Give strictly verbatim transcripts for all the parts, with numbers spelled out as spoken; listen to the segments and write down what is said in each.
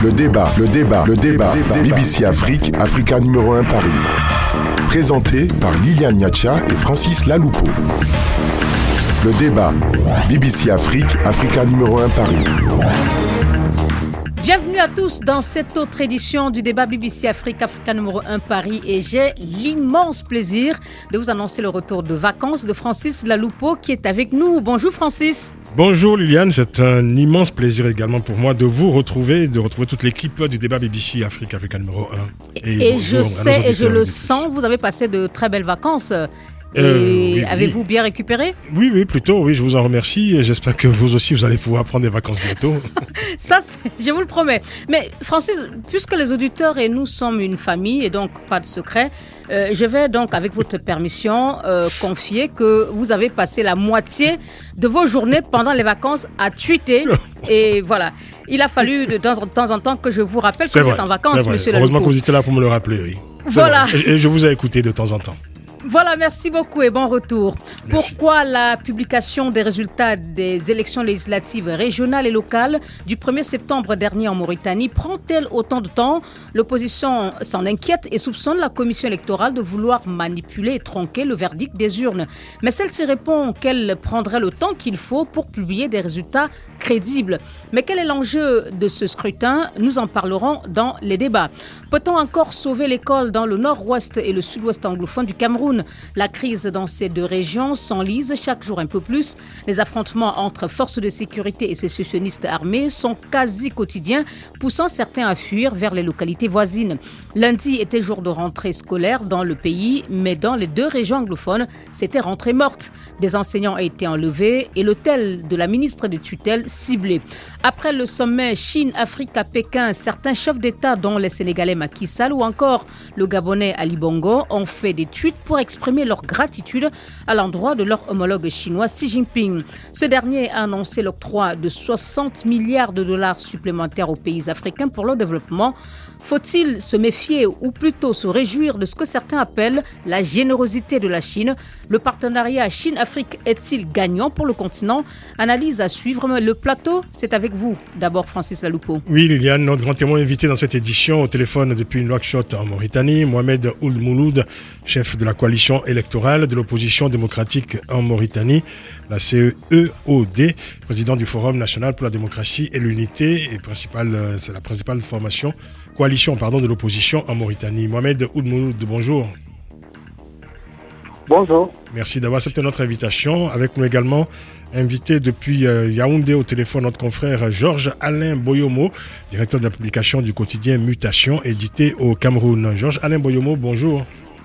le débat, le débat, le débat. B B C Afrique, Africa numéro un Paris. Présenté par Liliane Niacha et Francis Laloupo. Le débat, B B C Afrique, Africa numéro un Paris. Bienvenue à tous dans cette autre édition du débat B B C Afrique, Africa numéro un Paris, et j'ai l'immense plaisir de vous annoncer le retour de vacances de Francis Laloupo qui est avec nous. Bonjour Francis. Bonjour Liliane, c'est un immense plaisir également pour moi de vous retrouver, de retrouver toute l'équipe du débat B B C Afrique, Africa numéro un. Et, et je sais et je le sens, vous avez passé de très belles vacances. Et euh, oui, avez-vous oui. bien récupéré ? Oui, oui, plutôt, oui, je vous en remercie et j'espère que vous aussi, vous allez pouvoir prendre des vacances bientôt. Ça, c'est, je vous le promets. Mais Francis, puisque les auditeurs et nous sommes une famille et donc pas de secret, euh, je vais donc, avec votre permission, euh, confier que vous avez passé la moitié de vos journées pendant les vacances à tweeter. Et voilà, il a fallu de temps en temps, en temps que je vous rappelle que C'est vous vrai, êtes en vacances, monsieur Laloupo. Heureusement que vous étiez là pour me le rappeler, oui. C'est Voilà. Et, et je vous ai écouté de temps en temps. Voilà, merci beaucoup et bon retour. Merci. Pourquoi la publication des résultats des élections législatives régionales et locales du premier septembre dernier en Mauritanie prend-elle autant de temps ? L'opposition s'en inquiète et soupçonne la commission électorale de vouloir manipuler et tronquer le verdict des urnes. Mais celle-ci répond qu'elle prendrait le temps qu'il faut pour publier des résultats crédibles. Mais quel est l'enjeu de ce scrutin ? Nous en parlerons dans les débats. Peut-on encore sauver l'école dans le nord-ouest et le sud-ouest anglophone du Cameroun ? La crise dans ces deux régions s'enlise chaque jour un peu plus. Les affrontements entre forces de sécurité et sécessionnistes armés sont quasi quotidiens, poussant certains à fuir vers les localités voisines. Lundi était jour de rentrée scolaire dans le pays, mais dans les deux régions anglophones, c'était rentrée morte. Des enseignants ont été enlevés et l'hôtel de la ministre de tutelle ciblé. Après le sommet Chine-Afrique à Pékin, certains chefs d'État, dont les Sénégalais Macky Sall ou encore le Gabonais Ali Bongo, ont fait des tweets pour exprimer leur gratitude à l'endroit de leur homologue chinois Xi Jinping. Ce dernier a annoncé l'octroi de soixante milliards de dollars supplémentaires aux pays africains pour leur développement. Faut-il se méfier ou plutôt se réjouir de ce que certains appellent la générosité de la Chine ? Le partenariat Chine-Afrique est-il gagnant pour le continent ? Analyse à suivre. Le plateau, c'est avec vous. D'abord, Francis Laloupo. Oui, Liliane, notre grand témoin invité dans cette édition au téléphone depuis Nouakchott en Mauritanie, Mohamed Ould Mouloud, chef de la coalition électorale de l'opposition démocratique en Mauritanie, la C E O D, président du Forum national pour la démocratie et l'unité, et principale, c'est la principale formation, coalition pardon, de l'opposition en Mauritanie. Mohamed Ould Mouloud, bonjour. Bonjour. Merci d'avoir accepté notre invitation. Avec nous également, invité depuis euh, Yaoundé au téléphone, notre confrère Georges-Alain Boyomo, directeur de la publication du quotidien Mutation, édité au Cameroun. Georges-Alain Boyomo, bonjour.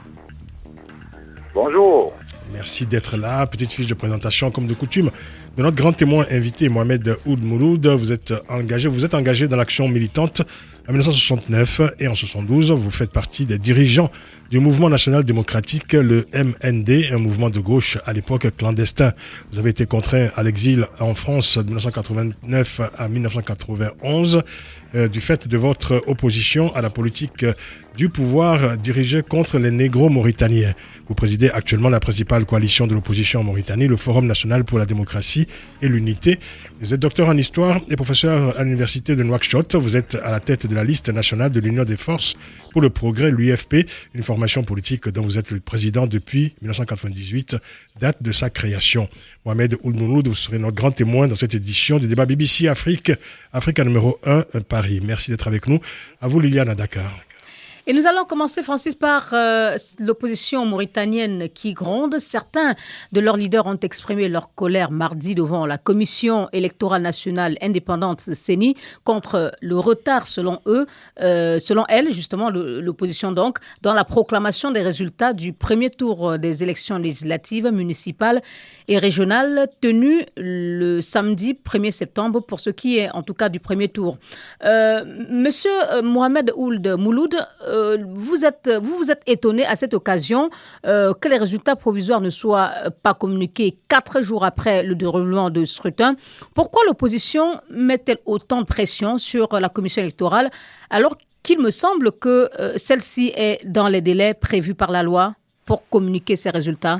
Bonjour. Merci d'être là. Petite fiche de présentation, comme de coutume, de notre grand témoin invité, Mohamed Ould Mouloud. Vous êtes engagé, vous êtes engagé dans l'action militante en dix-neuf cent soixante-neuf et en soixante-douze. Vous faites partie des dirigeants du mouvement national démocratique, le M N D, un mouvement de gauche à l'époque clandestin. Vous avez été contraint à l'exil en France de dix-neuf cent quatre-vingt-neuf à dix-neuf cent quatre-vingt-onze euh, du fait de votre opposition à la politique du pouvoir dirigée contre les négros mauritaniens. Vous présidez actuellement la principale coalition de l'opposition en Mauritanie, le Forum national pour la démocratie et l'unité. Vous êtes docteur en histoire et professeur à l'université de Nouakchott. Vous êtes à la tête de la liste nationale de l'Union des forces pour le progrès, l'U F P, une formation politique dont vous êtes le président depuis dix-neuf cent quatre-vingt-dix-huit, date de sa création. Mohamed Ould Mouloud, vous serez notre grand témoin dans cette édition du débat B B C Afrique, Africa numéro un, Paris. Merci d'être avec nous. À vous, Liliane, à Dakar. Et nous allons commencer, Francis, par euh, l'opposition mauritanienne qui gronde. Certains de leurs leaders ont exprimé leur colère mardi devant la Commission électorale nationale indépendante C E N I contre le retard, selon eux, euh, selon elle, justement, le, l'opposition donc, dans la proclamation des résultats du premier tour des élections législatives, municipales et régionales tenues le samedi premier septembre pour ce qui est, en tout cas, du premier tour. Euh, Monsieur Mohamed Ould Mouloud, euh, vous êtes, vous vous êtes étonné à cette occasion euh, que les résultats provisoires ne soient pas communiqués quatre jours après le déroulement de scrutin. Pourquoi l'opposition met-elle autant de pression sur la commission électorale alors qu'il me semble que euh, celle-ci est dans les délais prévus par la loi pour communiquer ces résultats?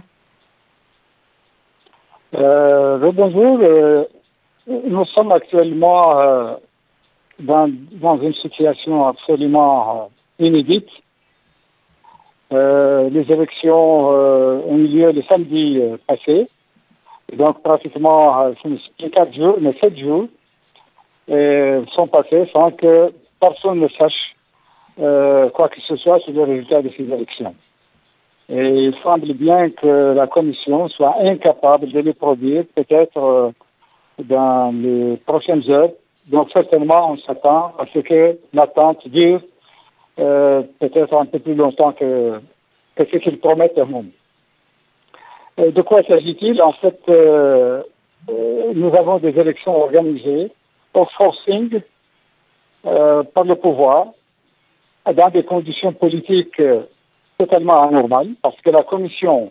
Euh, bonjour. Euh, nous sommes actuellement euh, dans, dans une situation absolument inédite. Euh, les élections euh, ont eu lieu le samedi euh, passé. Et donc, pratiquement, euh, c'est quatre jours, mais sept jours euh, sont passés sans que personne ne sache euh, quoi que ce soit sur le résultat de ces élections. Et il semble bien que la Commission soit incapable de les produire, peut-être euh, dans les prochaines heures. Donc, certainement, on s'attend à ce que l'attente dure euh, peut-être un peu plus longtemps que, que ce qu'ils promettent eux-mêmes. Euh, de quoi s'agit-il? En fait, euh, euh, nous avons des élections organisées au forcing euh, par le pouvoir, dans des conditions politiques euh, totalement anormales, parce que la Commission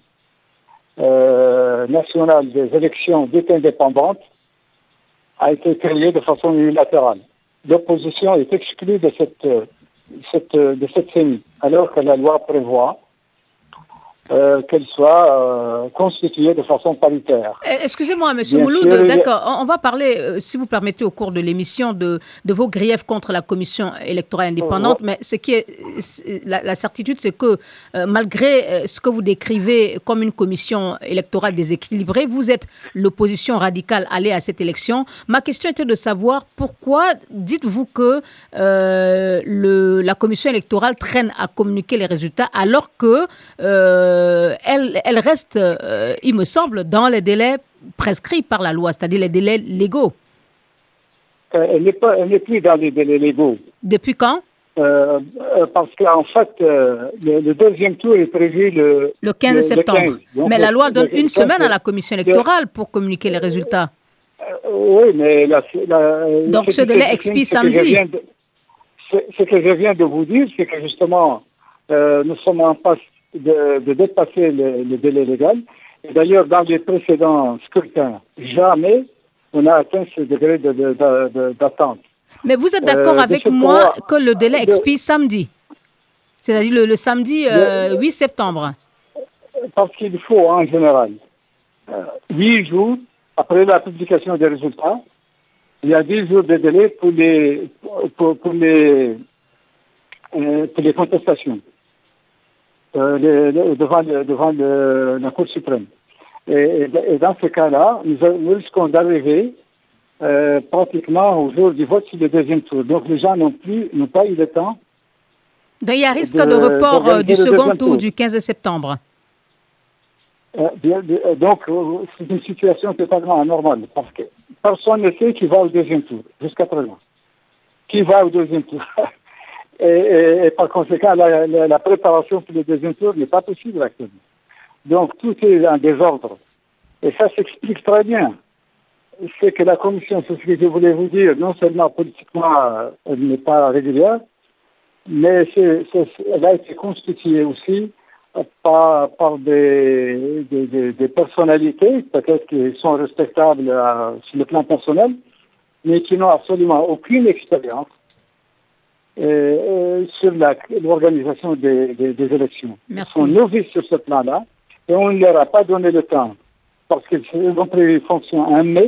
euh, nationale des élections dites indépendantes a été créée de façon unilatérale. L'opposition est exclue de cette, cette, de cette C E N I, alors que la loi prévoit Euh, qu'elle soit euh, constituée de façon paritaire. Excusez-moi, Monsieur Mouloud, d'accord, on va parler, euh, si vous permettez, au cours de l'émission, de, de vos griefs contre la Commission électorale indépendante, oh, mais ce qui est, la, la certitude, c'est que euh, malgré euh, ce que vous décrivez comme une commission électorale déséquilibrée, vous êtes l'opposition radicale allée à cette élection. Ma question était de savoir pourquoi dites-vous que euh, le, la Commission électorale traîne à communiquer les résultats alors que euh, Euh, elle, elle reste, euh, il me semble, dans les délais prescrits par la loi, c'est-à-dire les délais légaux. Euh, elle n'est pas, elle n'est plus dans les délais légaux. Depuis quand? euh, euh, Parce qu'en fait, euh, le, le deuxième tour est prévu le, le quinze septembre. Le quinze. Donc, mais la loi donne le, une semaine à la commission électorale pour communiquer les résultats. Euh, oui, mais la, la, donc ce délai expire samedi. De, ce, ce que je viens de vous dire, c'est que justement, euh, nous sommes en passe De, de dépasser le, le délai légal. Et d'ailleurs, dans les précédents scrutins, jamais on a atteint ce degré de, de, de, de, d'attente. Mais vous êtes d'accord euh, avec moi pouvoir, que le délai expire de, samedi? C'est-à-dire le, le samedi euh, le, huit septembre? Parce qu'il faut, en général, huit euh, jours après la publication des résultats, il y a dix jours de délai pour les, pour, pour les, euh, pour les contestations. Euh, les, les, devant le, devant le, la Cour suprême. Et, et, et dans ce cas-là, nous, nous risquons d'arriver euh, pratiquement au jour du vote sur le deuxième tour. Donc les gens n'ont plus, n'ont pas eu le temps. Donc il y a risque de, de report de, du second tour, tour du quinze septembre. Euh, bien, donc c'est une situation totalement anormale parce que personne ne sait qui va au deuxième tour jusqu'à présent. Qui va au deuxième tour? Et, et, et par conséquent, la, la, la préparation pour le deuxième tour n'est pas possible actuellement. Donc tout est en désordre. Et ça s'explique très bien. C'est que la commission, c'est ce que je voulais vous dire, non seulement politiquement, elle n'est pas régulière, mais c'est, c'est, elle a été constituée aussi par, par des, des, des, des personnalités, peut-être qui sont respectables à, sur le plan personnel, mais qui n'ont absolument aucune expérience Euh, sur la, l'organisation des, des, des élections. Merci. Ils sont novices sur ce plan-là et on ne leur a pas donné le temps parce qu'ils ont prévu une fonction en mai.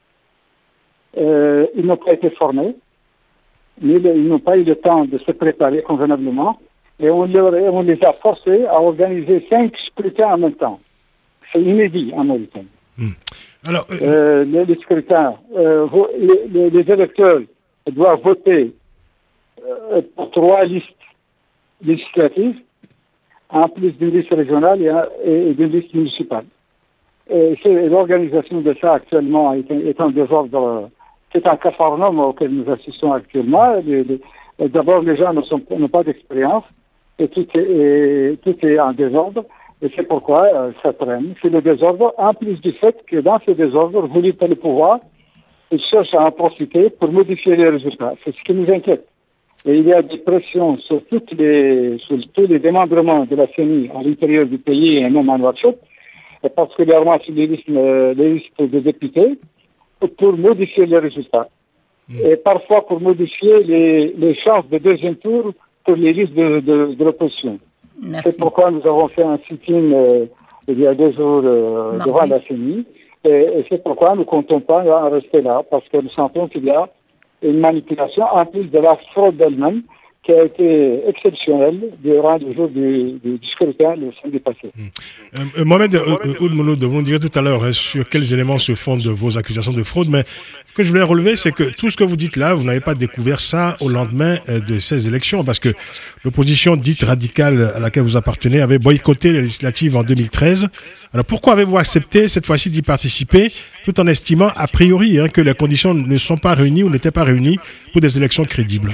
Euh, ils n'ont pas été formés, mais ils n'ont pas eu le temps de se préparer convenablement et on, leur, on les a forcés à organiser cinq scrutins en même temps. C'est inédit en Mauritanie. Hum. Alors, euh... Euh, les, les scrutins, euh, les, les, les électeurs doivent voter pour trois listes législatives, en plus d'une liste régionale et, et d'une liste municipale. Et c'est, l'organisation de ça actuellement est, est en désordre. C'est un capharnaüm auquel nous assistons actuellement. Les, les, d'abord, les gens ne sont, n'ont pas d'expérience et tout est, et, tout est en désordre. Et c'est pourquoi euh, ça traîne. C'est le désordre, en plus du fait que dans ce désordre, voulu par le pouvoir, ils cherchent à en profiter pour modifier les résultats. C'est ce qui nous inquiète. Et il y a des pressions sur, toutes les, sur tous les démembrements de la C E N I à l'intérieur du pays et même en Nouakchott, et particulièrement sur les listes, les listes de députés, pour modifier les résultats. Mmh. Et parfois pour modifier les, les chances de deuxième tour pour les listes de, de, de l'opposition. Merci. C'est pourquoi nous avons fait un sit-in euh, il y a deux jours euh, devant la C E N I. Et, et c'est pourquoi nous ne comptons pas en rester là, parce que nous sentons qu'il y a une manipulation, en plus de la fraude elle-même, qui a été exceptionnelle durant le jour du, du, du scrutin le samedi passé. Euh, euh, Mohamed Ould Mouloud, vous nous direz tout à l'heure hein, sur quels éléments se fondent vos accusations de fraude, mais ce que je voulais relever, c'est que tout ce que vous dites là, vous n'avez pas découvert ça au lendemain euh, de ces élections, parce que l'opposition dite radicale à laquelle vous appartenez avait boycotté les législatives en deux mille treize. Alors pourquoi avez-vous accepté cette fois-ci d'y participer, tout en estimant a priori hein, que les conditions ne sont pas réunies ou n'étaient pas réunies pour des élections crédibles?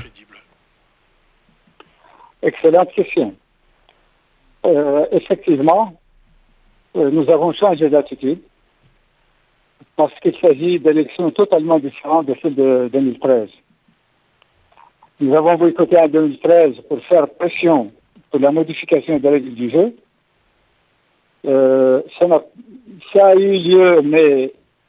Excellente question. Euh, effectivement, euh, nous avons changé d'attitude parce qu'il s'agit d'élections totalement différentes de celles de deux mille treize. Nous avons boycotté en deux mille treize pour faire pression pour la modification des règles du jeu. Euh, ça, a, ça a eu lieu, mais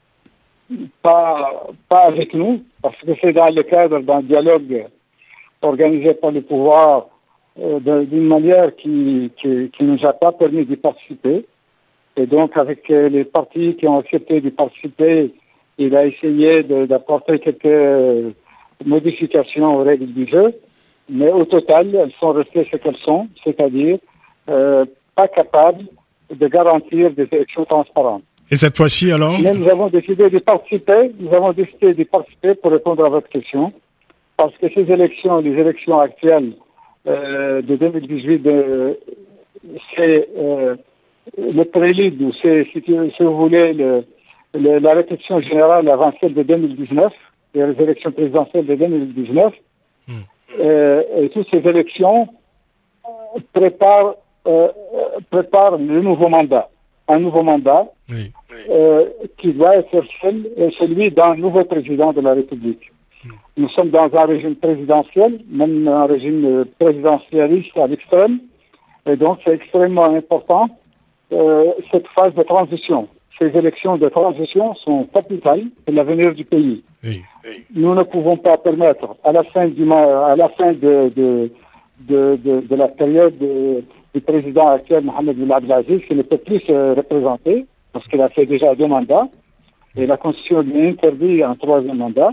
pas, pas avec nous, parce que c'est dans le cadre d'un dialogue organisé par le pouvoir d'une manière qui, qui, qui ne nous a pas permis d'y participer. Et donc, avec les partis qui ont accepté d'y participer, il a essayé de, d'apporter quelques modifications aux règles du jeu. Mais au total, elles sont restées ce qu'elles sont, c'est-à-dire euh, pas capables de garantir des élections transparentes. Et cette fois-ci, alors? Mais nous avons décidé de participer, nous avons décidé de participer pour répondre à votre question, parce que ces élections, les élections actuelles, Euh, de deux mille dix-huit, de, c'est euh, le prélude, ou c'est, si, si vous voulez, le, le, la répétition générale avant celle de deux mille dix-neuf, et les élections présidentielles de deux mille dix-neuf. Mmh. Euh, et toutes ces élections préparent, euh, préparent le nouveau mandat. Un nouveau mandat oui. euh, qui doit être celui d'un nouveau président de la République. Nous sommes dans un régime présidentiel, même un régime présidentialiste à l'extrême, et donc c'est extrêmement important euh, cette phase de transition. Ces élections de transition sont capitales pour l'avenir du pays. Oui. Nous ne pouvons pas permettre à la fin du à la fin de de de, de, de la période de, du président actuel Mohamed Ben Abdelaziz, qui ne peut plus se représenter parce qu'il a fait déjà deux mandats et la Constitution lui interdit un troisième mandat.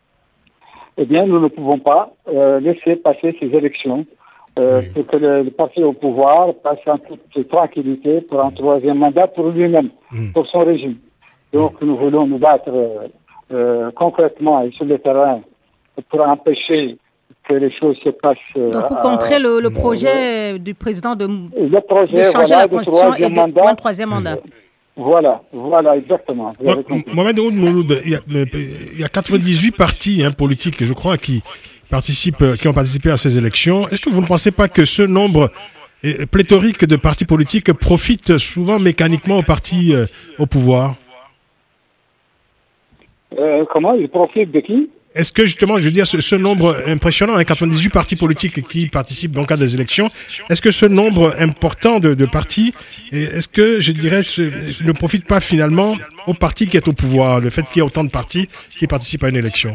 Eh bien, nous ne pouvons pas euh, laisser passer ces élections euh, oui. pour que le, le parti au pouvoir passe en toute tranquillité pour un troisième mandat pour lui-même, mmh. pour son régime. Donc, mmh. nous voulons nous battre euh, euh, concrètement et sur le terrain pour empêcher que les choses se passent. Euh, Donc, pour contrer le, le projet euh, du président de, le projet, de changer voilà, la Constitution et de mandat, un troisième mandat. Mmh. Voilà, voilà, exactement. Mohamed Ould Mouloud, il y a, il y a quatre-vingt-dix-huit partis hein, politiques, je crois, qui participent, qui ont participé à ces élections. Est-ce que vous ne pensez pas que ce nombre pléthorique de partis politiques profite souvent mécaniquement aux partis euh, au pouvoir? euh, Comment? Ils profitent de qui? Est-ce que justement, je veux dire, ce, ce nombre impressionnant, hein, quatre-vingt-dix-huit partis politiques qui participent dans le cadre des élections, est-ce que ce nombre important de, de partis, est-ce que, je dirais, ce, ne profite pas finalement au parti qui est au pouvoir, le fait qu'il y ait autant de partis qui participent à une élection?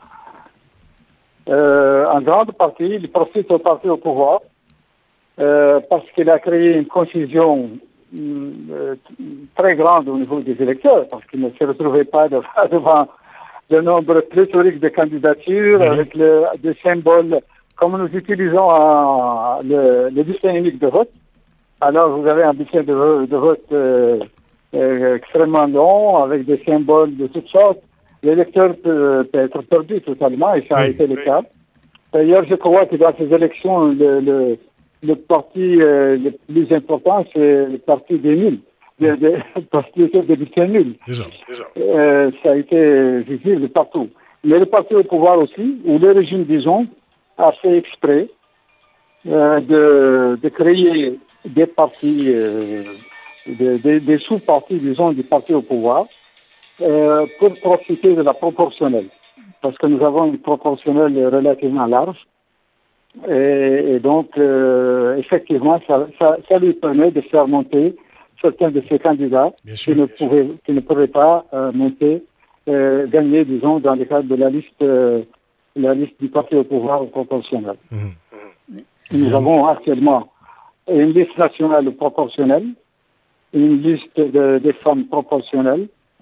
euh, En grande partie, il profite au parti au pouvoir euh, parce qu'il a créé une confusion euh, très grande au niveau des électeurs, parce qu'ils ne se retrouvaient pas devant... devant le nombre pléthorique de candidatures, oui. avec le, des symboles, comme nous utilisons euh, le, le bulletin unique de vote. Alors, vous avez un bulletin de, de vote euh, euh, extrêmement long, avec des symboles de toutes sortes. L'électeur peut, peut être perdu totalement, et ça oui. a été le cas. D'ailleurs, je crois que dans ces élections, le, le, le parti euh, le plus important, c'est le parti des nuls. De, de, parce que c'est des bulletins nuls. Euh, ça a été visible partout. Mais le parti au pouvoir aussi, ou le régime, disons, a fait exprès euh, de, de créer des partis, euh, de, de, des sous-partis, disons, du parti au pouvoir, euh, pour profiter de la proportionnelle. Parce que nous avons une proportionnelle relativement large. Et, et donc, euh, effectivement, ça, ça, ça lui permet de faire monter certains de ces candidats sûr, qui, ne pouvaient, qui ne pourraient pas euh, monter, euh, gagner, disons, dans le cadre de la liste, euh, la liste du parti au pouvoir proportionnel. Mmh. Nous mmh. avons actuellement une liste nationale proportionnelle, une liste de, des femmes proportionnelles,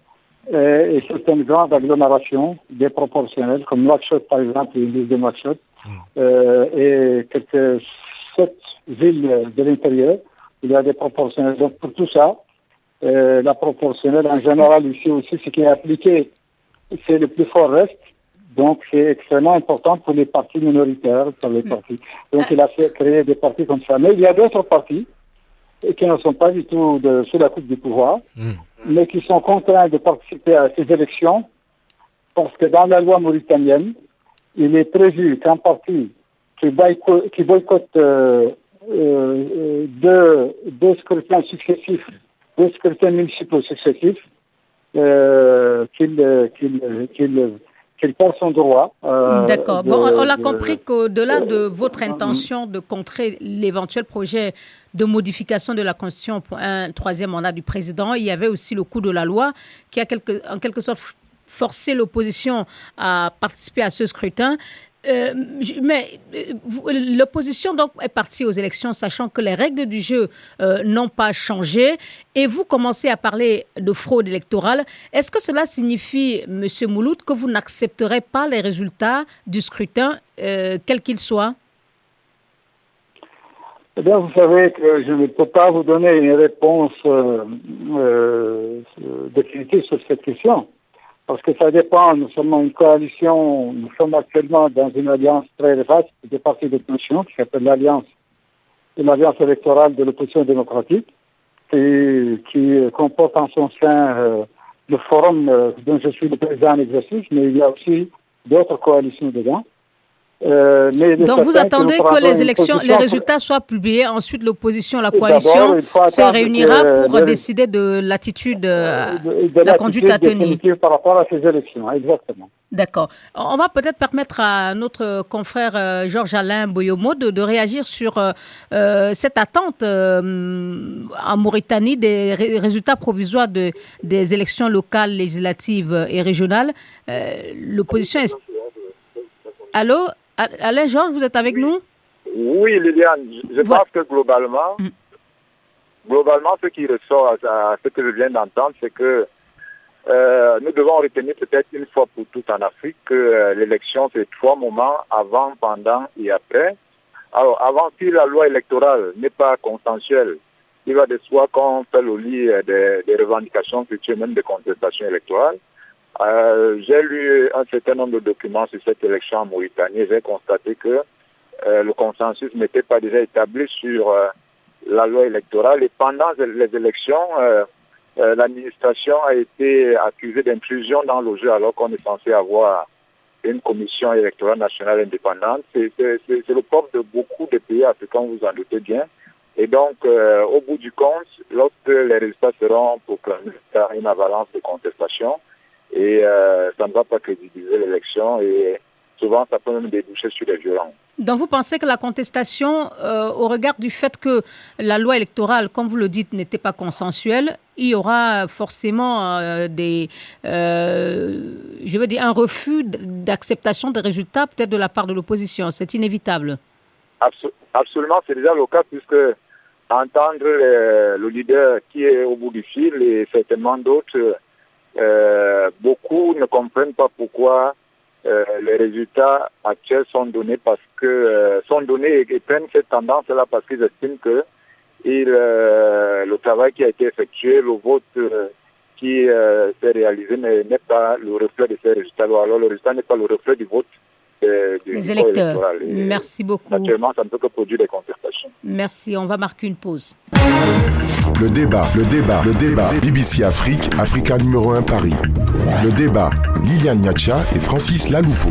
euh, et certaines grandes agglomérations, des proportionnels, comme Nouakchott par exemple, une ville de Nouakchott, mmh. euh, et quelques sept villes de l'intérieur, il y a des proportionnels. Donc pour tout ça, euh, la proportionnelle en général ici aussi, ce qui est appliqué, c'est le plus fort reste. Donc c'est extrêmement important pour les partis minoritaires, pour les mmh. partis. Donc il a fait créer des partis comme ça. Mais il y a d'autres partis qui ne sont pas du tout de, sous la coupe du pouvoir, mmh. mais qui sont contraints de participer à ces élections parce que dans la loi mauritanienne, il est prévu qu'un parti qui boycotte, qui boycotte euh, euh, deux, deux scrutins successifs, deux scrutins municipaux successifs, euh, qu'il, qu'il, qu'il, qu'il perd son droit. Euh, D'accord. De, bon, on l'a de, compris qu'au-delà de votre intention de contrer l'éventuel projet de modification de la Constitution pour un troisième mandat du président, il y avait aussi le coût de la loi qui a quelque, en quelque sorte forcé l'opposition à participer à ce scrutin. Euh, mais euh, l'opposition donc est partie aux élections sachant que les règles du jeu euh, n'ont pas changé et vous commencez à parler de fraude électorale. Est-ce que cela signifie, M. Mouloud, que vous n'accepterez pas les résultats du scrutin, euh, quel qu'il soit? Eh bien, vous savez que je ne peux pas vous donner une réponse euh, euh, définitive sur cette question. Parce que ça dépend, nous sommes une coalition, nous sommes actuellement dans une alliance très vaste des partis d'opposition qui s'appelle l'Alliance, l'Alliance électorale de l'opposition démocratique, qui, qui comporte en son sein euh, le forum euh, dont je suis le président en exercice, mais il y a aussi d'autres coalitions dedans. Euh, mais Donc vous attendez que, que les élections, les résultats soient publiés, ensuite l'opposition, la coalition se réunira pour les... décider de l'attitude, euh, de, de la conduite à tenir. Par rapport à ces élections, exactement. D'accord. On va peut-être permettre à notre confrère euh, Georges-Alain Boyomo de, de réagir sur euh, cette attente euh, en Mauritanie des ré- résultats provisoires de, des élections locales, législatives et régionales. Euh, l'opposition est... Allô? Alain Georges, vous êtes avec nous? Oui, Liliane, je voilà. pense que globalement, mm. globalement, ce qui ressort à, à ce que je viens d'entendre, c'est que euh, nous devons retenir peut-être une fois pour toutes en Afrique que euh, l'élection, c'est trois moments, avant, pendant et après. Alors, avant, si la loi électorale n'est pas consensuelle, il va de soi qu'on fait le lit des, des revendications futures, même des contestations électorales. Euh, j'ai lu un certain nombre de documents sur cette élection en Mauritanie et j'ai constaté que euh, le consensus n'était pas déjà établi sur euh, la loi électorale et pendant les élections, euh, euh, l'administration a été accusée d'intrusion dans le jeu alors qu'on est censé avoir une commission électorale nationale indépendante. C'est, c'est, c'est, c'est le propre de beaucoup de pays africains, vous en doutez bien. Et donc, euh, au bout du compte, lorsque les résultats seront proclamés, il y a une avalanche de contestation. Et euh, ça ne va pas crédibiliser l'élection et souvent ça peut même déboucher sur des violences. Donc vous pensez que la contestation, euh, au regard du fait que la loi électorale, comme vous le dites, n'était pas consensuelle, il y aura forcément euh, des, euh, je veux dire, un refus d'acceptation des résultats peut-être de la part de l'opposition. C'est inévitable. Absol- absolument, c'est déjà le cas puisque entendre euh, le leader qui est au bout du fil et certainement d'autres Euh, beaucoup ne comprennent pas pourquoi euh, les résultats actuels sont donnés parce que euh, sont donnés et, et prennent cette tendance-là parce qu'ils estiment que il, euh, le travail qui a été effectué, le vote euh, qui euh, s'est réalisé n'est, n'est pas le reflet de ces résultats. Alors le résultat n'est pas le reflet du vote euh, du des électeurs. Merci beaucoup. Actuellement, ça ne peut que produire des contestations. Merci. On va marquer une pause. Le débat, le débat, le débat. B B C Afrique, Africa numéro un Paris. Le débat, Liliane Niacha et Francis Laloupo.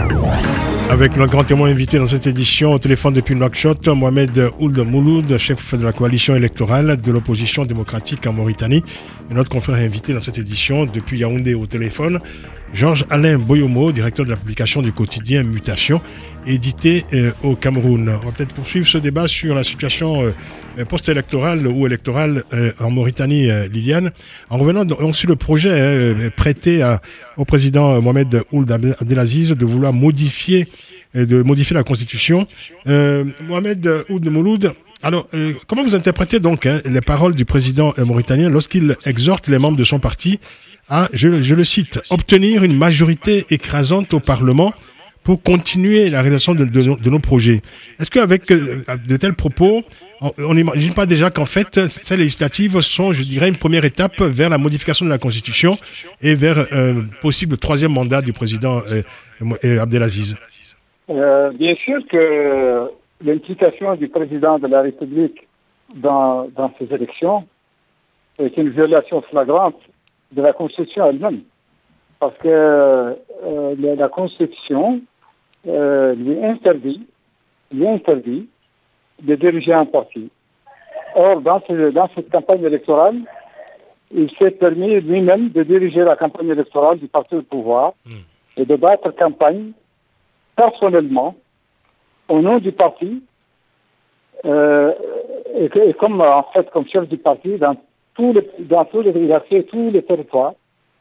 Avec notre grand témoin invité dans cette édition au téléphone depuis Nouakchott, Mohamed Ould Mouloud, chef de la coalition électorale de l'opposition démocratique en Mauritanie. Et notre confrère invité dans cette édition depuis Yaoundé au téléphone, Georges-Alain Boyomo, directeur de la publication du quotidien Mutation, édité euh, au Cameroun. On va peut-être poursuivre ce débat sur la situation euh, post-électorale ou électorale euh, en Mauritanie, euh, Liliane. En revenant donc, sur le projet euh, prêté à, au président Mohamed Ould Abdelaziz de vouloir modifier, euh, de modifier la Constitution. Euh, Mohamed Ould Mouloud, Alors, euh, comment vous interprétez donc hein, les paroles du président euh, mauritanien lorsqu'il exhorte les membres de son parti à, je, je le cite, obtenir une majorité écrasante au Parlement pour continuer la réalisation de, de, de nos projets. Est-ce qu'avec euh, de tels propos, on n'imagine pas déjà qu'en fait, ces législatives sont, je dirais, une première étape vers la modification de la Constitution et vers un euh, possible troisième mandat du président euh, euh, Abdelaziz? euh, Bien sûr que l'implication du président de la République dans, dans ces élections est une violation flagrante de la Constitution elle-même. Parce que euh, la, la Constitution euh, lui interdit, lui interdit de diriger un parti. Or, dans, ce, dans cette campagne électorale, il s'est permis lui-même de diriger la campagne électorale du parti au pouvoir mmh. et de battre campagne personnellement au nom du parti, euh, et, et comme en fait comme chef du parti dans tous les dans tous les il a fait tous les territoires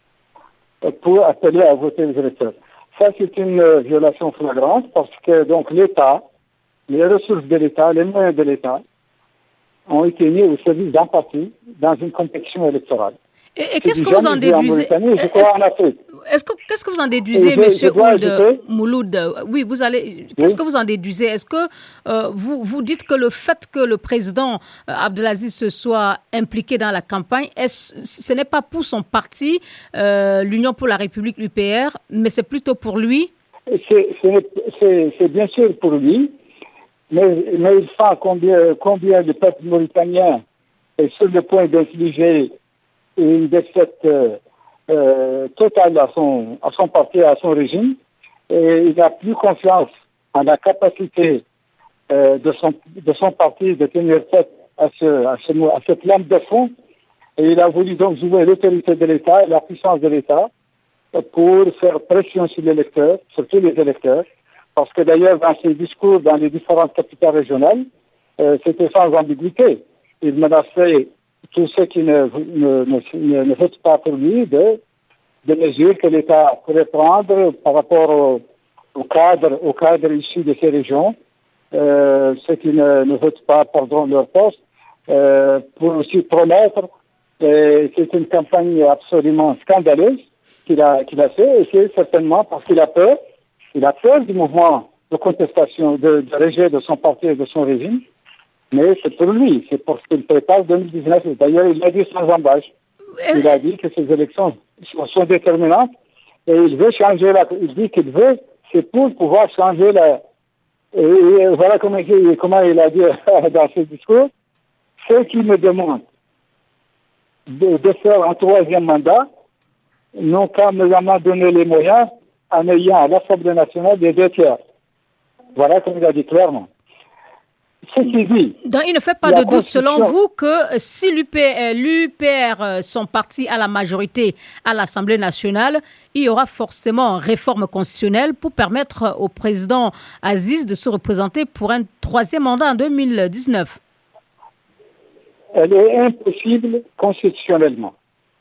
pour appeler à voter les électeurs. Ça c'est une euh, violation flagrante parce que donc l'État, les ressources de l'État, les moyens de l'État ont été mis au service d'un parti dans une compétition électorale. Et, et qu'est-ce que vous en déduisez? Est-ce que, qu'est-ce que vous en déduisez, Monsieur Ould Mouloud? Oui, vous allez. Qu'est-ce oui. que vous en déduisez? Est-ce que euh, vous vous dites que le fait que le président euh, Abdelaziz se soit impliqué dans la campagne, est-ce, ce n'est pas pour son parti, euh, l'Union pour la République, l'U P R, mais c'est plutôt pour lui? C'est, c'est, c'est bien sûr pour lui, mais, mais il sent combien, combien le peuple mauritanien est sur le point d'infliger une défaite euh, euh, totale à son, à son parti, à son régime, et il n'a plus confiance en la capacité euh, de, son, de son parti de tenir tête à, ce, à, ce, à cette lame de fond, et il a voulu donc jouer l'autorité de l'État et la puissance de l'État pour faire pression sur l'électeur, sur tous les électeurs, parce que d'ailleurs dans ses discours dans les différentes capitales régionales, euh, c'était sans ambiguïté. Il menaçait tous ceux qui ne, ne, ne, ne votent pas pour lui de, de mesures que l'État pourrait prendre par rapport au, au cadre, au cadre issu de ces régions, euh, ceux qui ne, ne votent pas perdront leur poste, euh, pour aussi promettre. Et c'est une campagne absolument scandaleuse qu'il a, qu'il a fait, et c'est certainement parce qu'il a peur, il a peur du mouvement de contestation, de, de rejet de son parti et de son régime. Mais c'est pour lui, c'est pour ce qu'il prépare deux mille dix-neuf. D'ailleurs, il l'a dit sans embâche. Il a dit que ces élections sont déterminantes et il veut changer la... Il dit qu'il veut, c'est pour pouvoir changer la... Et, et voilà comment il, comment il a dit dans ses discours. Ceux qui me demandent de, de faire un troisième mandat n'ont qu'à me donner les moyens en ayant à l'Assemblée nationale des deux tiers. Voilà comme il a dit clairement. Dit, Donc, il ne fait pas de doute, selon vous, que si l'U P R, son parti, a la majorité à l'Assemblée nationale, il y aura forcément une réforme constitutionnelle pour permettre au président Aziz de se représenter pour un troisième mandat en deux mille dix-neuf. Elle est impossible constitutionnellement.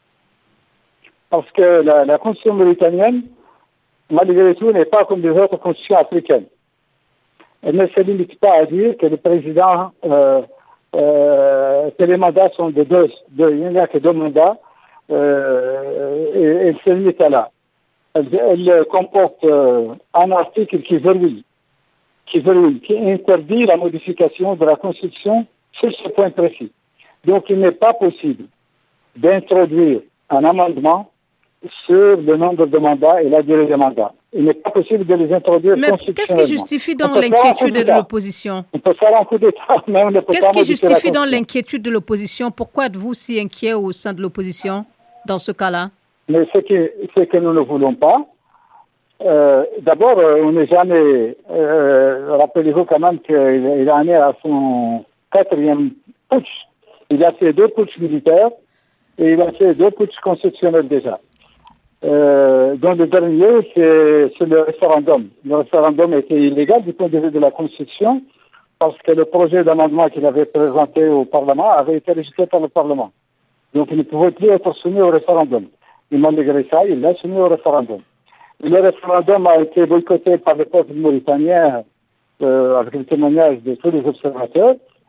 Parce que la, la constitution mauritanienne, malgré tout, n'est pas comme les autres constitutions africaines. Elle ne se limite pas à dire que le président, euh, euh, que les mandats sont de deux, deux il n'y a que deux mandats, euh, et elle se limite à là. Elle, elle comporte euh, un article qui verrouille, qui verrouille, qui interdit la modification de la Constitution sur ce point précis. Donc il n'est pas possible d'introduire un amendement sur le nombre de mandats et la durée des mandats. Il n'est pas possible de les introduire Mais qu'est-ce qui justifie donc l'inquiétude de l'opposition? On peut faire un coup d'État, mais on ne peut Qu'est-ce pas qui justifie donc l'inquiétude de l'opposition? Pourquoi êtes-vous si inquiet au sein de l'opposition dans ce cas-là? Mais ce, qui, ce que nous ne voulons pas, euh, d'abord, euh, on n'est jamais... Euh, rappelez-vous quand même qu'il en est à son quatrième putsch. Il a fait deux putschs militaires et il a fait deux putschs constitutionnels déjà. Euh, dans le dernier, c'est, c'est le référendum. Le référendum était illégal du point de vue de la Constitution parce que le projet d'amendement qu'il avait présenté au Parlement avait été rejeté par le Parlement. Donc il ne pouvait plus être soumis au référendum. Et malgré ça, il l'a soumis au référendum. Et le référendum a été boycotté par le peuple mauritanien euh, avec le témoignage de tous les observateurs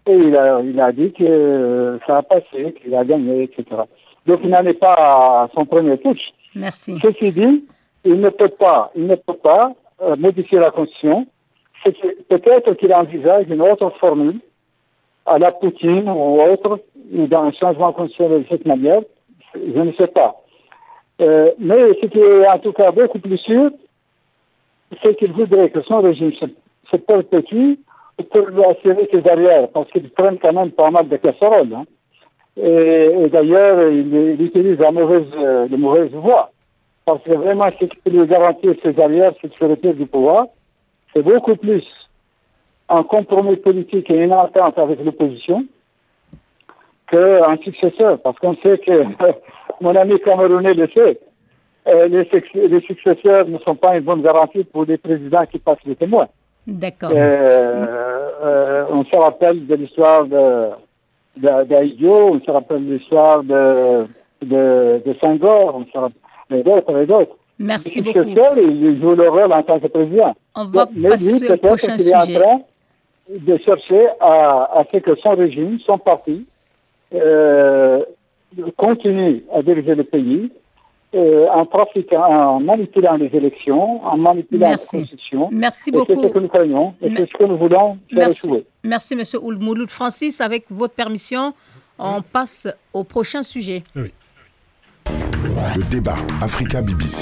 et il a, il a dit que ça a passé, qu'il a gagné, et cetera. Donc il n'en est pas à son premier touch. Merci. Ceci dit, il ne peut pas, il ne peut pas euh, modifier la Constitution. C'est que, peut-être qu'il envisage une autre formule à la Poutine ou autre, ou dans un changement constitutionnel de cette manière, je ne sais pas. Euh, mais ce qui est en tout cas beaucoup plus sûr, c'est qu'il voudrait que son régime se, se perpétue pour lui assurer ses arrières, parce qu'ils prennent quand même pas mal de casseroles. Hein. Et, et d'ailleurs, il, il utilise la mauvaise, euh, les mauvaises voies. Parce que vraiment, ce qui peut lui garantir ses arrières, c'est le retour du pouvoir. C'est beaucoup plus un compromis politique et une entente avec l'opposition qu'un successeur. Parce qu'on sait que, mon ami camerounais le sait, euh, les, les successeurs ne sont pas une bonne garantie pour des présidents qui passent les témoins. D'accord. Euh, euh, on se rappelle de l'histoire de, de, d'Aïdio, on se rappelle de l'histoire de, de, de Senghor, on se rappelle et d'autres et d'autres. Merci le beaucoup. successeur, il joue le rôle en tant que président. On va Donc, mais passer lui, au peut-être prochain qu'il est en sujet. train de chercher à, à ce que son régime, son parti, euh, continue à diriger le pays euh, en trafiquant, en manipulant les élections, en manipulant Merci. la Constitution. Merci et beaucoup. c'est ce que nous craignons et Me- c'est ce que nous voulons faire Merci. échouer. Merci, M. Ould Mouloud. Francis, avec votre permission, on passe au prochain sujet. Oui. Le débat Africa B B C.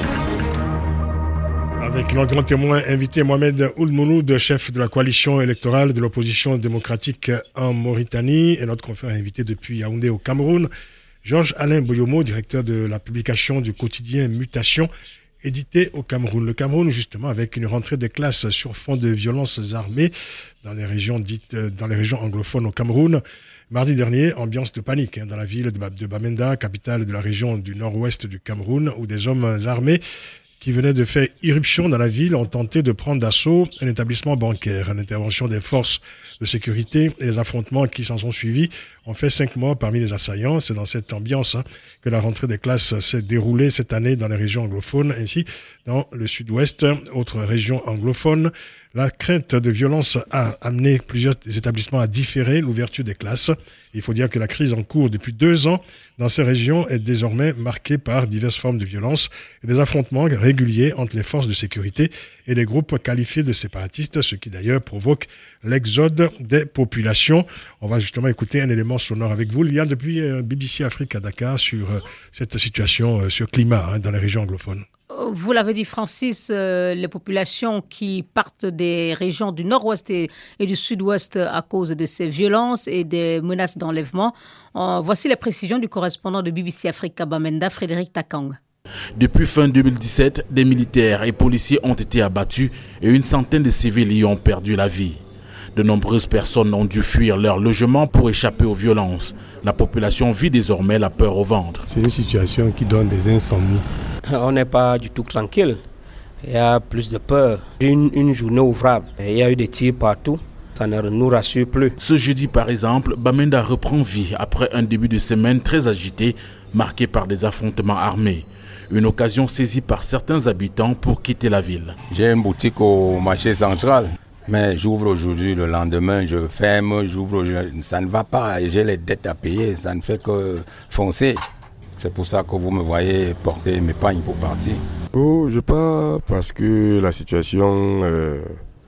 Avec notre grand témoin invité Mohamed Ould Mouloud, chef de la coalition électorale de l'opposition démocratique en Mauritanie, et notre confrère invité depuis Yaoundé au Cameroun, Georges Alain Boyomo, directeur de la publication du quotidien Mutation, édité au Cameroun. Le Cameroun, justement, avec une rentrée des classes sur fond de violences armées dans les régions dites, dans les régions anglophones au Cameroun. Mardi dernier, ambiance de panique hein, dans la ville de, de Bamenda, capitale de la région du nord-ouest du Cameroun, où des hommes armés qui venaient de faire irruption dans la ville ont tenté de prendre d'assaut un établissement bancaire. L'intervention des forces de sécurité et les affrontements qui s'en sont suivis ont fait cinq morts parmi les assaillants. C'est dans cette ambiance hein, que la rentrée des classes s'est déroulée cette année dans les régions anglophones, ainsi dans le sud-ouest, autre région anglophone. La crainte de violence a amené plusieurs établissements à différer l'ouverture des classes. Il faut dire que la crise en cours depuis deux ans dans ces régions est désormais marquée par diverses formes de violence et des affrontements réguliers entre les forces de sécurité et les groupes qualifiés de séparatistes, ce qui d'ailleurs provoque l'exode des populations. On va justement écouter un élément sonore avec vous. Il y a depuis B B C Afrique à Dakar sur cette situation, sur le climat hein, dans les régions anglophones. Vous l'avez dit, Francis, euh, les populations qui partent des régions du nord-ouest et, et du sud-ouest à cause de ces violences et des menaces d'enlèvement. Euh, voici les précisions du correspondant de B B C Afrique à Bamenda, Frédéric Takang. Depuis fin deux mille dix-sept, des militaires et policiers ont été abattus et une centaine de civils y ont perdu la vie. De nombreuses personnes ont dû fuir leur logement pour échapper aux violences. La population vit désormais la peur au ventre. C'est une situation qui donne des insomnies. On n'est pas du tout tranquille. Il y a plus de peur. Une, une journée ouvrable. Il y a eu des tirs partout. Ça ne nous rassure plus. Ce jeudi, par exemple, Bamenda reprend vie après un début de semaine très agité, marqué par des affrontements armés. Une occasion saisie par certains habitants pour quitter la ville. J'ai une boutique au marché central. Mais j'ouvre aujourd'hui, le lendemain, je ferme, j'ouvre, je... ça ne va pas. J'ai les dettes à payer, ça ne fait que foncer. C'est pour ça que vous me voyez porter mes pagnes pour partir. Oh, je pars parce que la situation euh,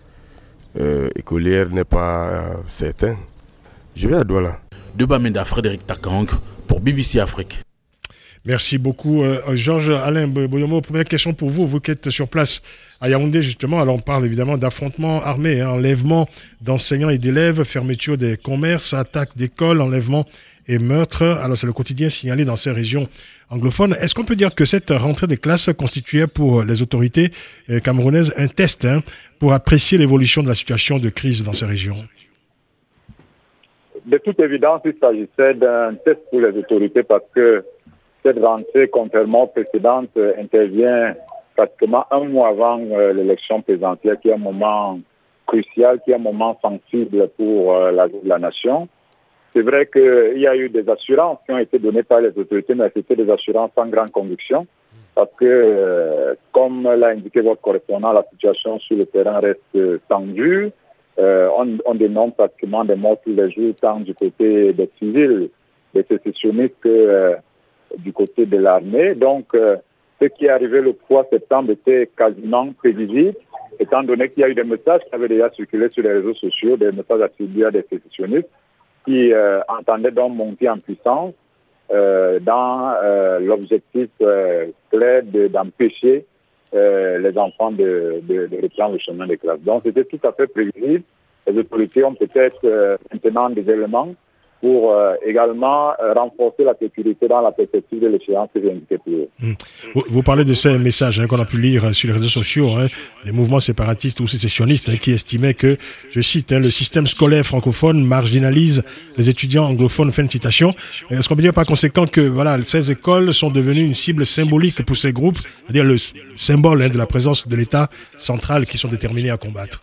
euh, écolière n'est pas euh, certaine. Je vais à Douala. De Bamenda, Frédéric Takang pour B B C Afrique. Merci beaucoup, euh, Georges Alain Boyomo. Première question pour vous, vous qui êtes sur place à Yaoundé, justement. Alors, on parle évidemment d'affrontements armés, hein, enlèvement d'enseignants et d'élèves, fermeture des commerces, attaque d'écoles, enlèvement et meurtre. Alors, c'est le quotidien signalé dans ces régions anglophones. Est-ce qu'on peut dire que cette rentrée des classes constituait pour les autorités euh, camerounaises un test hein, pour apprécier l'évolution de la situation de crise dans ces régions? De toute évidence, il s'agissait d'un test pour les autorités parce que cette rentrée, contrairement aux précédentes, intervient pratiquement un mois avant euh, l'élection présidentielle, qui est un moment crucial, qui est un moment sensible pour euh, la, la nation. C'est vrai qu'il y a eu des assurances qui ont été données par les autorités, mais c'était des assurances sans grande conviction, parce que, euh, comme l'a indiqué votre correspondant, la situation sur le terrain reste tendue. euh, on, on dénombre pratiquement des morts tous les jours, tant du côté des civils, des sécessionnistes que euh, du côté de l'armée. Donc, euh, ce qui est arrivé le trois septembre était quasiment prévisible, étant donné qu'il y a eu des messages qui avaient déjà circulé sur les réseaux sociaux, des messages attribués à des sécessionnistes qui euh, entendaient donc monter en puissance euh, dans euh, l'objectif euh, clair de, d'empêcher euh, les enfants de, de, de reprendre le chemin des classes. Donc c'était tout à fait prévisible. Les autorités ont peut-être euh, maintenant des éléments pour euh, également euh, renforcer la sécurité dans la perspective de l'échéance que j'ai indiquée plus haut. Mmh. Vous, vous parlez de ces messages hein, qu'on a pu lire sur les réseaux sociaux, hein, des mouvements séparatistes ou sécessionnistes hein, qui estimaient que, je cite, hein, le système scolaire francophone marginalise les étudiants anglophones, fin de citation. Est-ce qu'on peut dire par conséquent que voilà, ces écoles sont devenues une cible symbolique pour ces groupes, c'est-à-dire le symbole hein, de la présence de l'État central qui sont déterminés à combattre?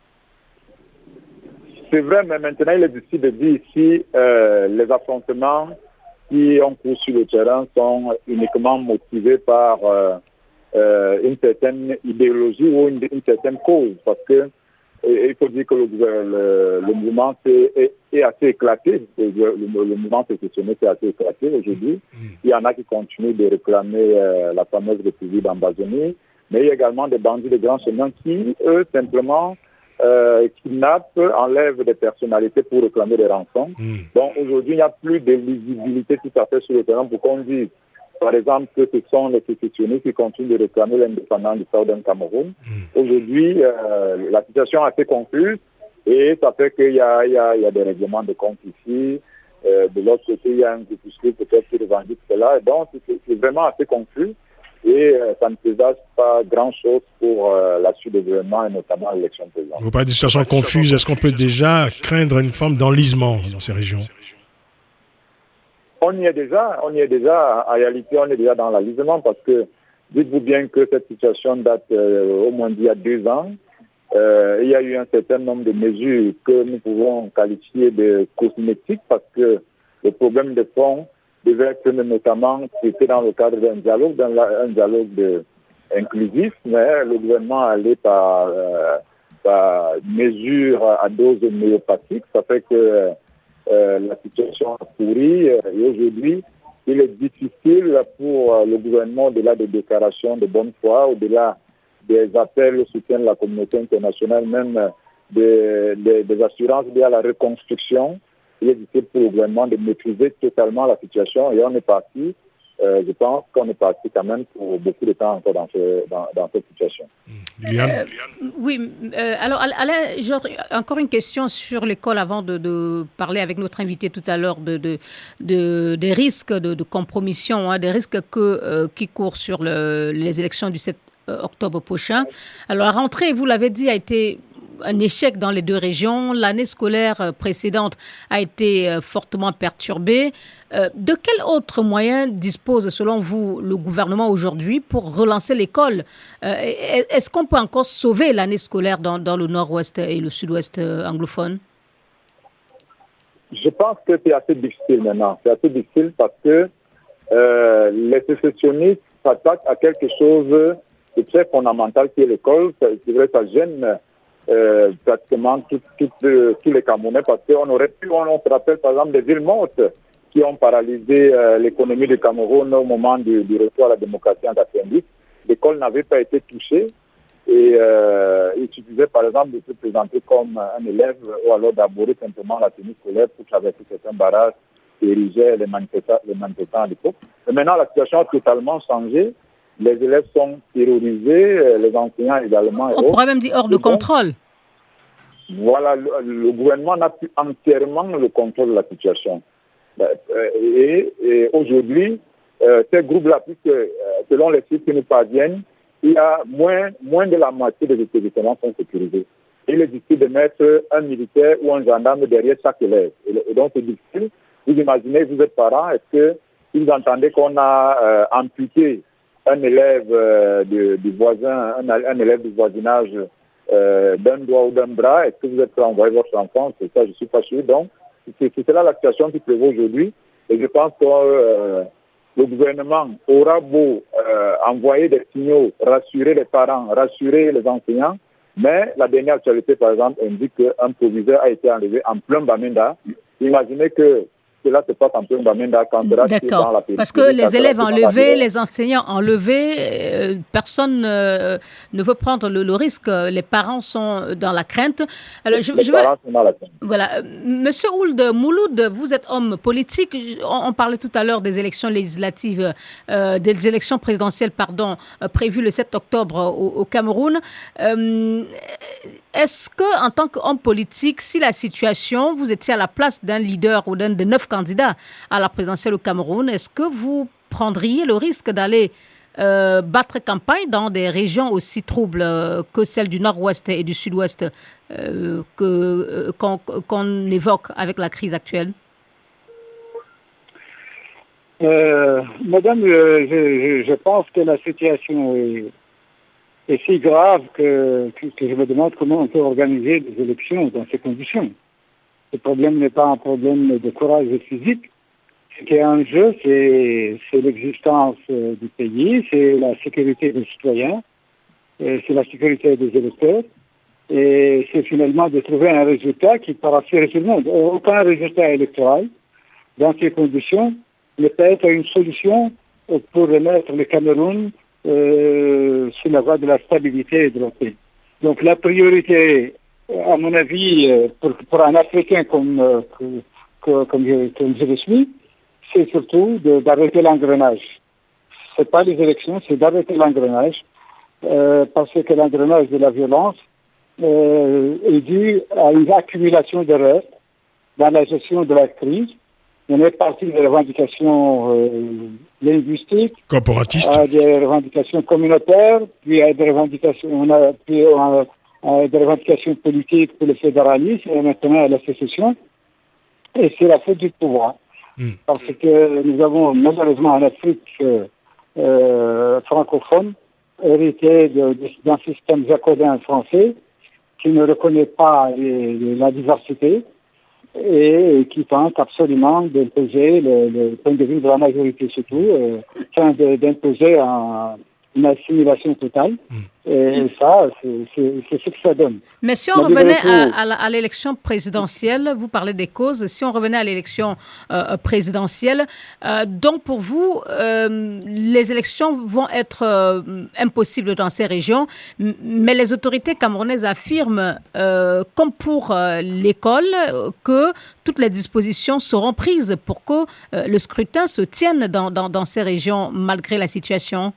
C'est vrai, mais maintenant il est difficile de dire ici euh, les affrontements qui ont cours sur le terrain sont uniquement motivés par euh, euh, une certaine idéologie ou une, une certaine cause. Parce que et, il faut dire que le, le, le mouvement est, est, est assez éclaté. Le, le, le mouvement sécessionniste est assez éclaté aujourd'hui. Il y en a qui continuent de réclamer euh, la fameuse République d'Ambazonie, mais il y a également des bandits de grands chemins qui, eux, simplement Euh, kidnappent, enlèvent des personnalités pour réclamer des rançons. Mm. Donc aujourd'hui, il n'y a plus de visibilité tout à fait sur le terrain pour qu'on dise, par exemple, que ce sont les sécessionnistes qui continuent de réclamer l'indépendance du Southern Cameroun. Mm. Aujourd'hui, euh, la situation est assez confuse et ça fait qu'il y a, il y a, il y a des règlements de compte ici. Euh, de l'autre côté, il y a un groupuscule peut-être qui revendique cela. Et donc, c'est, c'est vraiment assez confus. Et euh, ça ne présage pas grand-chose pour euh, la suite du gouvernement et notamment l'élection présidentielle. Vous parlez de situation confuse. Est-ce qu'on peut déjà craindre une forme d'enlisement dans ces régions? On y est déjà. On y est déjà. En réalité, on est déjà dans l'enlisement parce que dites-vous bien que cette situation date euh, au moins d'il y a deux ans. Euh, il y a eu un certain nombre de mesures que nous pouvons qualifier de cosmétiques parce que le problème de fond devait être notamment traité dans le cadre d'un dialogue, d'un un dialogue de, inclusif, mais le gouvernement allait par, euh, par mesure à dose homéopathique. Ça fait que euh, la situation a pourri et aujourd'hui, il est difficile pour euh, le gouvernement, au-delà des déclarations de bonne foi, au-delà des appels au soutien de la communauté internationale, même des, des, des assurances liées à la reconstruction. Il est difficile pour le gouvernement de maîtriser totalement la situation et on est parti, euh, je pense qu'on est parti quand même pour beaucoup de temps encore dans, ce, dans, dans cette situation. Euh, oui, euh, alors Alain, genre, encore une question sur l'école avant de, de parler avec notre invité tout à l'heure de, de, de, des risques de, de compromission, hein, des risques que, euh, qui courent sur le, les élections du sept octobre prochain. Alors la rentrée, vous l'avez dit, a été un échec dans les deux régions. L'année scolaire précédente a été fortement perturbée. Euh, de quels autres moyens dispose, selon vous, le gouvernement aujourd'hui pour relancer l'école? euh, Est-ce qu'on peut encore sauver l'année scolaire dans, dans le nord-ouest et le sud-ouest anglophone? Je pense que c'est assez difficile maintenant. C'est assez difficile parce que euh, les sécessionnistes s'attaquent à quelque chose de très fondamental qui est l'école. C'est vrai, ça gêne Euh, pratiquement tout, tout, euh, tous les Camerounais parce qu'on aurait pu, on, on se rappelle par exemple des villes mortes qui ont paralysé euh, l'économie du Cameroun au moment du, du retour à la démocratie en quatre-vingt-dix. L'école n'avait pas été touchée et euh, il suffisait par exemple de se présenter comme un élève ou alors d'aborder simplement la tenue scolaire pour traverser certains barrages qui érigeaient les manifestants, les manifestants à l'époque. Mais maintenant la situation a totalement changé. Les élèves sont terrorisés, les enseignants également. On pourrait même dire hors de contrôle. Voilà, le, le gouvernement n'a plus entièrement le contrôle de la situation. Et, et aujourd'hui, euh, ces groupes-là, puisque euh, selon les chiffres qui nous parviennent, il y a moins, moins de la moitié des établissements sont sécurisés. Il est difficile de mettre un militaire ou un gendarme derrière chaque élève. Et, et donc c'est difficile. Vous imaginez, vous êtes parents, est-ce que vous entendez qu'on a euh, amputé un élève euh, du, du voisin, un, un élève du voisinage euh, d'un doigt ou d'un bras, est-ce que vous êtes prêt à envoyer votre enfant? C'est ça, je suis pas sûr. Donc, c'est, c'est là la situation qui prévaut aujourd'hui. Et je pense que euh, le gouvernement aura beau euh, envoyer des signaux, rassurer les parents, rassurer les enseignants, Mais la dernière actualité, par exemple, indique qu'un proviseur a été enlevé en plein Bamenda. Imaginez que cela se passe en plein Bamenda quand dans la D'accord, parce que les élèves enlevés, les enseignants enlevés, euh, personne euh, ne veut prendre le, le risque. Les parents sont dans la crainte. Alors, je, les je parents veux... sont dans la crainte. Voilà. Monsieur Ould Mouloud, vous êtes homme politique. On, on parlait tout à l'heure des élections législatives, euh, des élections présidentielles, pardon, euh, prévues le sept octobre au, au Cameroun. Euh, est-ce que, en tant qu'homme politique, si la situation, vous étiez à la place d'un leader ou d'un des neuf candidats à la présidentielle au Cameroun, est-ce que vous prendriez le risque d'aller euh, battre campagne dans des régions aussi troubles euh, que celles du nord-ouest et du sud-ouest euh, que, euh, qu'on, qu'on évoque avec la crise actuelle? euh, Madame, euh, je, je pense que la situation est, est si grave que, que, que je me demande comment on peut organiser des élections dans ces conditions. Le problème n'est pas un problème de courage physique. Ce qui est en jeu, c'est, c'est l'existence euh, du pays, c'est la sécurité des citoyens, et c'est la sécurité des électeurs, et c'est finalement de trouver un résultat qui pourra faire tout le monde. Aucun résultat électoral, dans ces conditions, ne peut être une solution pour remettre le Cameroun euh, sur la voie de la stabilité et de la paix. Donc la priorité, à mon avis, pour, pour un Africain comme, euh, que, comme, je, comme je le suis, c'est surtout de, d'arrêter l'engrenage. Ce n'est pas les élections, c'est d'arrêter l'engrenage, euh, parce que l'engrenage de la violence euh, est dû à une accumulation d'erreurs dans la gestion de la crise. On est parti des revendications euh, linguistiques, corporatistes, à des revendications communautaires, puis à des revendications, on a, puis on a, à des revendications politiques pour le fédéralisme et maintenant à la sécession. Et c'est la faute du pouvoir. Mm. Parce que nous avons malheureusement en Afrique euh, euh, francophone hérité de, de, d'un système jacobin français qui ne reconnaît pas les, les, la diversité et qui tente absolument d'imposer le, le point de vue de la majorité surtout, euh, enfin de, d'imposer un, une assimilation totale. Mm. Et ça, c'est, c'est, c'est ce que ça donne. Mais si on revenait à, à, à l'élection présidentielle, vous parlez des causes, si on revenait à l'élection euh, présidentielle, euh, donc pour vous, euh, les élections vont être euh, impossibles dans ces régions, mais les autorités camerounaises affirment, euh, comme pour euh, l'école, que toutes les dispositions seront prises pour que euh, le scrutin se tienne dans, dans, dans ces régions, malgré la situation.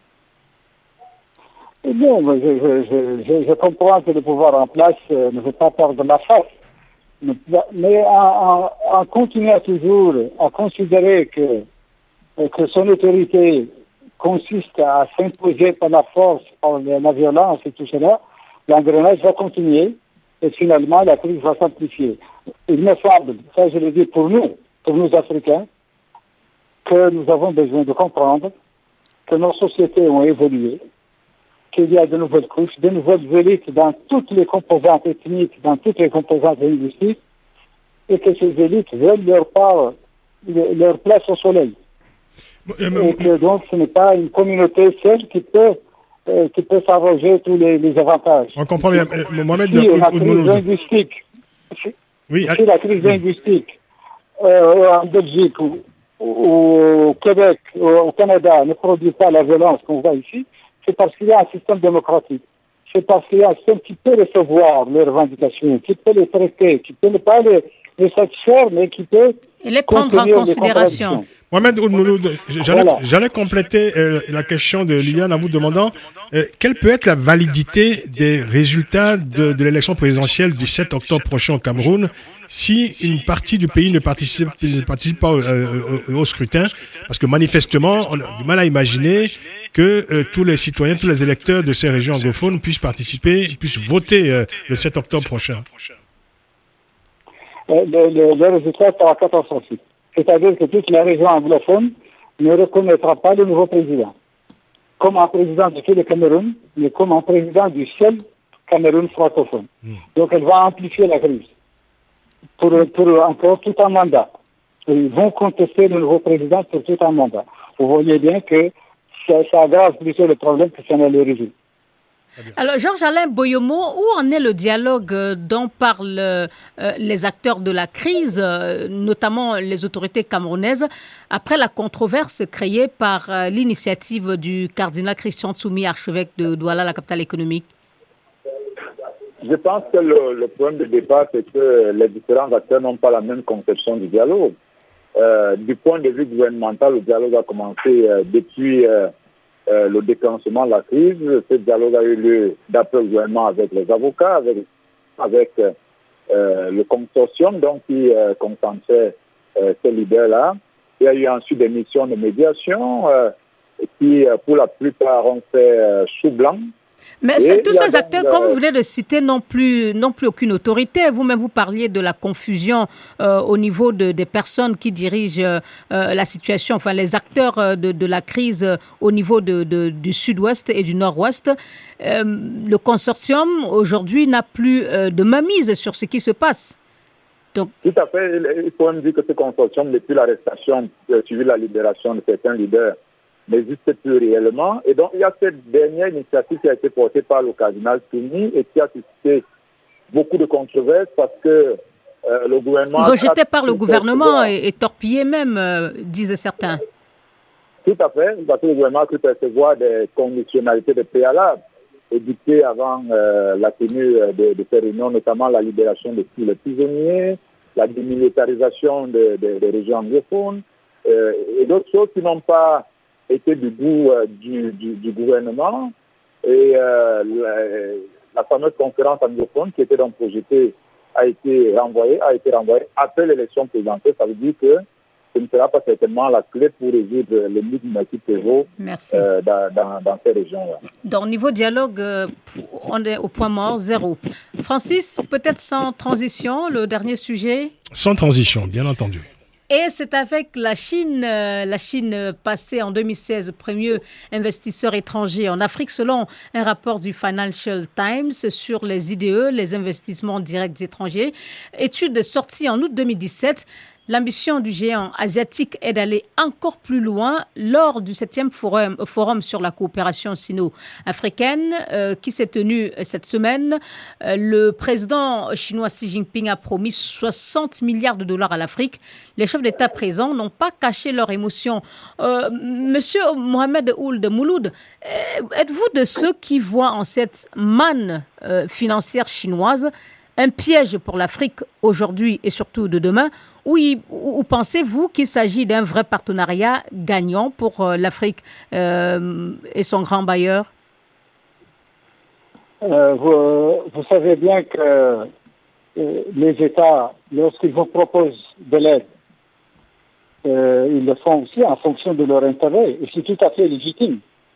Eh bien, je, je, je, je comprends que le pouvoir en place euh, ne veut pas perdre la face. Mais, mais en, en, en continuant toujours à considérer que, que son autorité consiste à s'imposer par la force, par la violence et tout cela, l'engrenage va continuer et finalement la crise va s'amplifier. Il me semble, ça je le dis pour nous, pour nous Africains, que nous avons besoin de comprendre que nos sociétés ont évolué, qu'il y a de nouvelles couches, de nouvelles élites dans toutes les composantes ethniques, dans toutes les composantes linguistiques, et que ces élites veulent leur part, leur place au soleil. Et que donc ce n'est pas une communauté seule qui peut, euh, qui peut s'arroger tous les, les avantages. On comprend bien. Euh, Mohamed, si la crise linguistique, si, oui, si la crise oui. linguistique euh, en Belgique ou, ou au Québec ou au Canada ne produit pas la violence qu'on voit ici, c'est parce qu'il y a un système démocratique. C'est parce qu'il y a un système qui peut recevoir les revendications, qui peut les traiter, qui peut ne pas les, les satisfaire, mais qui peut et les prendre en considération. Mohamed Ould Mouloud, j'allais, voilà. j'allais compléter euh, la question de Liliane en vous demandant euh, quelle peut être la validité des résultats de, de l'élection présidentielle du sept octobre prochain au Cameroun si une partie du pays ne participe, ne participe pas euh, au, au scrutin, parce que manifestement, on a du mal à imaginer que euh, tous les citoyens, tous les électeurs de ces régions anglophones puissent participer, puissent voter euh, le sept octobre prochain. Le, le, le résultat sera catastrophique. C'est-à-dire que toute la région anglophone ne reconnaîtra pas le nouveau président comme un président de tout le Cameroun, mais comme un président du seul Cameroun francophone. Mmh. Donc elle va amplifier la crise pour, pour encore tout un mandat. Ils vont contester le nouveau président pour tout un mandat. Vous voyez bien que ça, ça aggrave plutôt le problème que ça ne le résout. Alors, Georges-Alain Boyomo, où en est le dialogue dont parlent euh, les acteurs de la crise, euh, notamment les autorités camerounaises, après la controverse créée par euh, l'initiative du cardinal Christian Tsoumi, archevêque de Douala, la capitale économique? Je pense que le, le point de départ, c'est que les différents acteurs n'ont pas la même conception du dialogue. Euh, du point de vue gouvernemental, le dialogue a commencé euh, depuis euh, euh, le déclenchement de la crise. Ce dialogue a eu lieu d'après le gouvernement avec les avocats, avec, avec euh, le consortium donc, qui euh, concentrait euh, ces leaders-là. Il y a eu ensuite des missions de médiation euh, qui, pour la plupart, ont fait euh, chou blanc. Mais tous ces acteurs, comme vous venez de citer, n'ont plus, n'ont plus aucune autorité. Vous-même, vous parliez de la confusion euh, au niveau de, des personnes qui dirigent euh, la situation, enfin les acteurs de, de la crise euh, au niveau de, de, du sud-ouest et du nord-ouest. Euh, le consortium, aujourd'hui, n'a plus euh, de mainmise sur ce qui se passe. Donc... Tout à fait. Il faut même dire que ce consortium, depuis l'arrestation, euh, suivi la libération de certains leaders, n'existe plus réellement. Et donc, il y a cette dernière initiative qui a été portée par le cardinal Tsoumi et qui a suscité beaucoup de controverses parce que euh, le gouvernement... Rejeté par le gouvernement et, et torpillé même, euh, disent certains. Tout à fait, parce que le gouvernement a pu percevoir des conditionnalités de préalable édictées avant euh, la tenue de, de ces réunions, notamment la libération de tous les prisonniers, la démilitarisation des de, de régions anglophones euh, et d'autres choses qui n'ont pas été du goût euh, du, du, du gouvernement. Et euh, la, la fameuse conférence anglophone qui était donc projetée a été renvoyée, a été renvoyée après l'élection présidentielle. Ça veut dire que ce ne sera pas certainement la clé pour résoudre l'énigme qui prévaut euh, dans, dans, dans ces régions-là. Donc, niveau dialogue, euh, on est au point mort, zéro. Francis, peut-être sans transition, le dernier sujet? Sans transition, bien entendu. Et c'est avec la Chine, euh, la Chine passée en deux mille seize premier investisseur étranger en Afrique selon un rapport du Financial Times sur les I D E, les investissements directs étrangers. Étude sortie en août deux mille dix-sept. L'ambition du géant asiatique est d'aller encore plus loin lors du septième forum, forum sur la coopération sino-africaine euh, qui s'est tenu cette semaine. Euh, le président chinois Xi Jinping a promis soixante milliards de dollars à l'Afrique. Les chefs d'État présents n'ont pas caché leur émotion. Euh, Monsieur Mohamed Ould Mouloud, êtes-vous de ceux qui voient en cette manne euh, financière chinoise un piège pour l'Afrique aujourd'hui et surtout de demain, ou, ou pensez-vous qu'il s'agit d'un vrai partenariat gagnant pour euh, l'Afrique euh, et son grand bailleur? euh, vous, vous savez bien que euh, les États, lorsqu'ils vous proposent de l'aide, euh, ils le font aussi en fonction de leur intérêt, et c'est tout à fait légitime.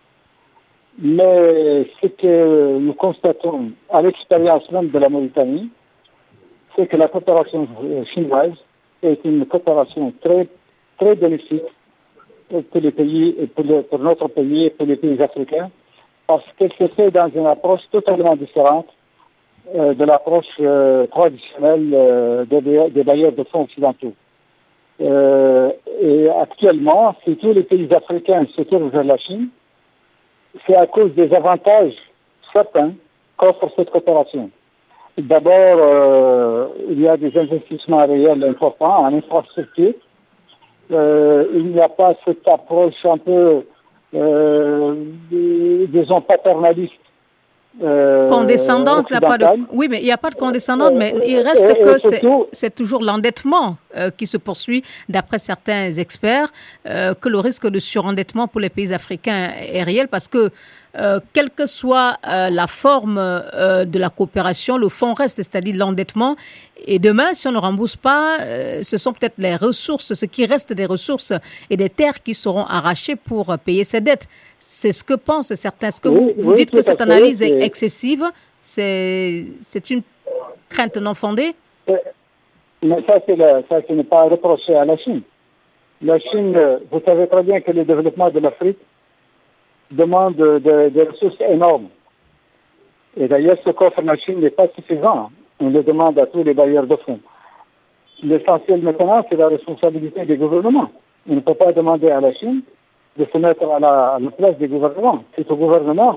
Mais ce que nous constatons à l'expérience même de la Mauritanie, c'est que la coopération chinoise est une coopération très, très bénéfique pour les pays, pour, le, pour notre pays et pour les pays africains, parce qu'elle se fait dans une approche totalement différente euh, de l'approche euh, traditionnelle euh, des, des bailleurs de fonds occidentaux. Euh, et actuellement, si tous les pays africains se tournent vers la Chine, c'est à cause des avantages certains qu'offre cette coopération. D'abord, euh, il y a des investissements réels importants en infrastructure. Euh, il n'y a pas cette approche un peu, euh, disons, paternaliste. Euh, condescendance, il n'y a pas de... Oui, mais il n'y a pas de condescendance, mais il reste et, que c'est, c'est toujours l'endettement euh, qui se poursuit, d'après certains experts, euh, que le risque de surendettement pour les pays africains est réel parce que Euh, quelle que soit euh, la forme euh, de la coopération, le fond reste, c'est-à-dire l'endettement. Et demain, si on ne rembourse pas, euh, ce sont peut-être les ressources, ce qui reste des ressources et des terres qui seront arrachées pour euh, payer ces dettes. C'est ce que pensent certains. Est-ce que oui, vous, vous oui, dites que cette analyse est excessive? C'est, c'est une crainte non fondée? Mais ça, c'est le, ça, ce n'est pas reproché à la Chine. La Chine, vous savez très bien que le développement de l'Afrique demande de, de, de ressources énormes. Et d'ailleurs, ce qu'offre la Chine n'est pas suffisant. On le demande à tous les bailleurs de fonds. L'essentiel maintenant, c'est la responsabilité des gouvernements. On ne peut pas demander à la Chine de se mettre à la, à la place des gouvernements. C'est au gouvernement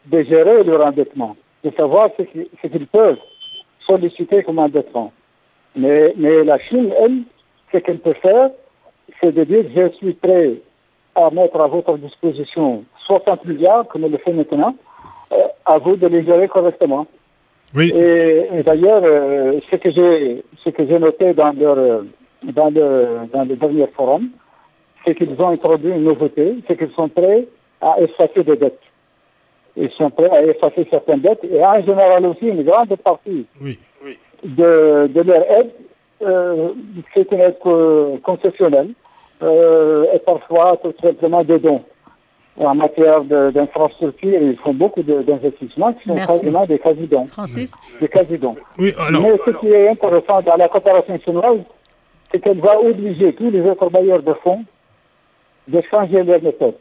de gérer leur endettement, de savoir ce qu'ils, ce qu'ils peuvent solliciter comme endettement. Mais, mais la Chine, elle, ce qu'elle peut faire, c'est de dire je suis prêt à mettre à votre disposition soixante milliards, comme elle le fait maintenant, euh, à vous de les gérer correctement. Oui. Et, et d'ailleurs, euh, ce que j'ai ce que j'ai noté dans leur dans le dans le dernier forum, c'est qu'ils ont introduit une nouveauté, c'est qu'ils sont prêts à effacer des dettes. Ils sont prêts à effacer certaines dettes et en général aussi une grande partie oui. de, de leur aide, euh, c'est une aide concessionnelle euh, et parfois tout simplement des dons. En matière de, d'infrastructure, ils font beaucoup de, d'investissements qui sont quasiment des quasi-dons. Francis Des quasi-dons. Oui, alors... Mais ce qui est intéressant dans la coopération chinoise, c'est qu'elle va obliger tous les autres bailleurs de fonds de changer leur méthode.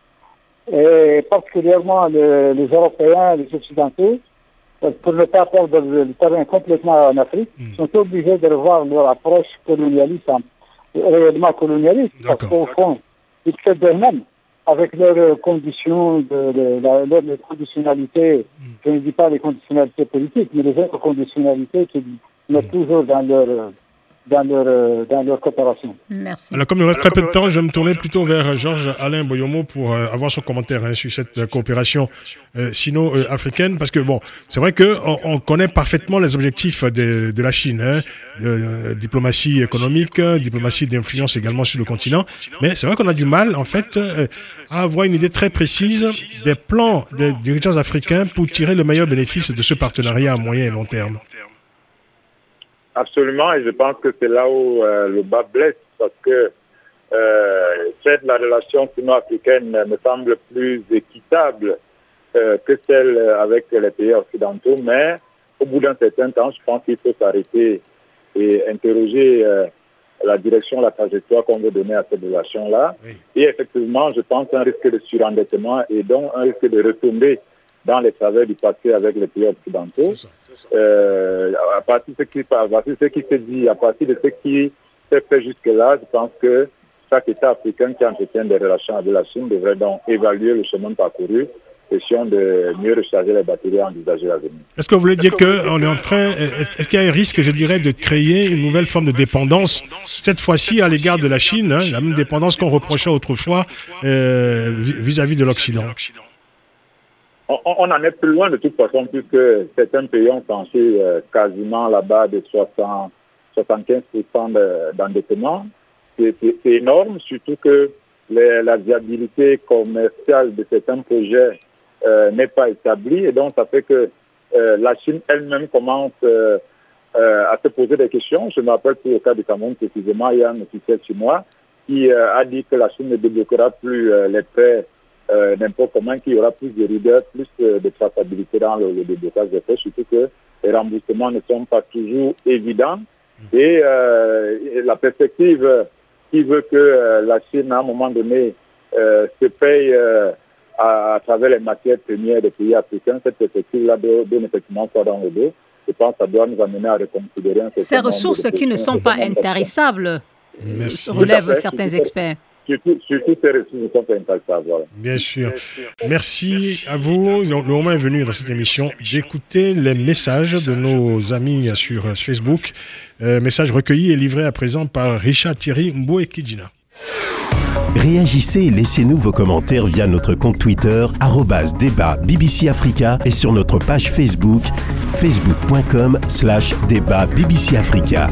Et particulièrement le, les Européens, les Occidentaux, pour ne pas perdre le, le terrain complètement en Afrique, mmh. sont obligés de revoir leur approche colonialiste, réellement colonialiste, parce qu'au fond, ils se d'eux-mêmes avec leurs conditions, de, de, la, leur conditionnalité, mmh. je ne dis pas les conditionnalités politiques, mais les autres conditionnalités qu'ils mettent mmh. toujours dans leur... Dans leur, dans leur coopération. Merci. Alors, comme il reste très peu de temps, je vais me tourner plutôt vers Georges Alain Boyomo pour euh, avoir son commentaire hein, sur cette euh, coopération euh, sino-africaine, parce que bon, c'est vrai qu'on on connaît parfaitement les objectifs de, de la Chine, hein, de, euh, diplomatie économique, diplomatie d'influence également sur le continent, mais c'est vrai qu'on a du mal, en fait, euh, à avoir une idée très précise des plans des dirigeants africains pour tirer le meilleur bénéfice de ce partenariat à moyen et long terme. Absolument, et je pense que c'est là où euh, le bas blesse, parce que euh, cette, la relation sino-africaine me semble plus équitable euh, que celle avec les pays occidentaux, mais au bout d'un certain temps, je pense qu'il faut s'arrêter et interroger euh, la direction, la trajectoire qu'on veut donner à cette relation-là. Oui. Et effectivement, je pense un risque de surendettement et donc un risque de retomber dans les travers du passé avec les pays occidentaux. C'est ça, c'est ça. Euh, à partir de ce qui, à partir de ce qui se dit, à partir de ce qui s'est fait jusque-là, je pense que chaque État africain qui entretient des relations avec la Chine devrait donc évaluer le chemin parcouru, question de mieux recharger les batteries envisagées à venir. Est-ce que vous voulez dire qu'on est en train, est-ce, est-ce qu'il y a un risque, je dirais, de créer une nouvelle forme de dépendance, cette fois-ci à l'égard de la Chine, hein, la même dépendance qu'on reprochait autrefois euh, vis-à-vis de l'Occident? On, on en est plus loin de toute façon, puisque certains pays ont franchi euh, quasiment la barre de soixante, soixante-quinze pour cent de, d'endettement. C'est, c'est, c'est énorme, surtout que les, la viabilité commerciale de certains projets euh, n'est pas établie. Et donc, ça fait que euh, la Chine elle-même commence euh, euh, à se poser des questions. Je me rappelle pour le cas du Cameroun, précisément, il y a un officiel chinois qui euh, a dit que la Chine ne débloquera plus euh, les prêts Euh, n'importe comment, qu'il y aura plus de rigueur, plus euh, de traçabilité dans le, le déblocage des prêts, surtout que les remboursements ne sont pas toujours évidents. Et, euh, et la perspective euh, qui veut que euh, la Chine, à un moment donné, euh, se paye euh, à, à travers les matières premières des pays africains, cette perspective-là donne effectivement quoi dans le dos. Je pense que ça doit nous amener à reconsidérer un certain Ces ressources qui ne sont pas intarissables, Merci. relèvent certains experts. Surtout, surtout ces ressources sont intarissables. Voilà. Bien sûr. Merci à vous. Le moment est venu dans cette émission d'écouter les messages de nos amis sur Facebook. Euh, messages recueillis et livrés à présent par Richard Thierry Mboekidjina. Réagissez et laissez-nous vos commentaires via notre compte Twitter arobase débat B B C Africa et sur notre page Facebook facebook.com slash débat BBC Africa.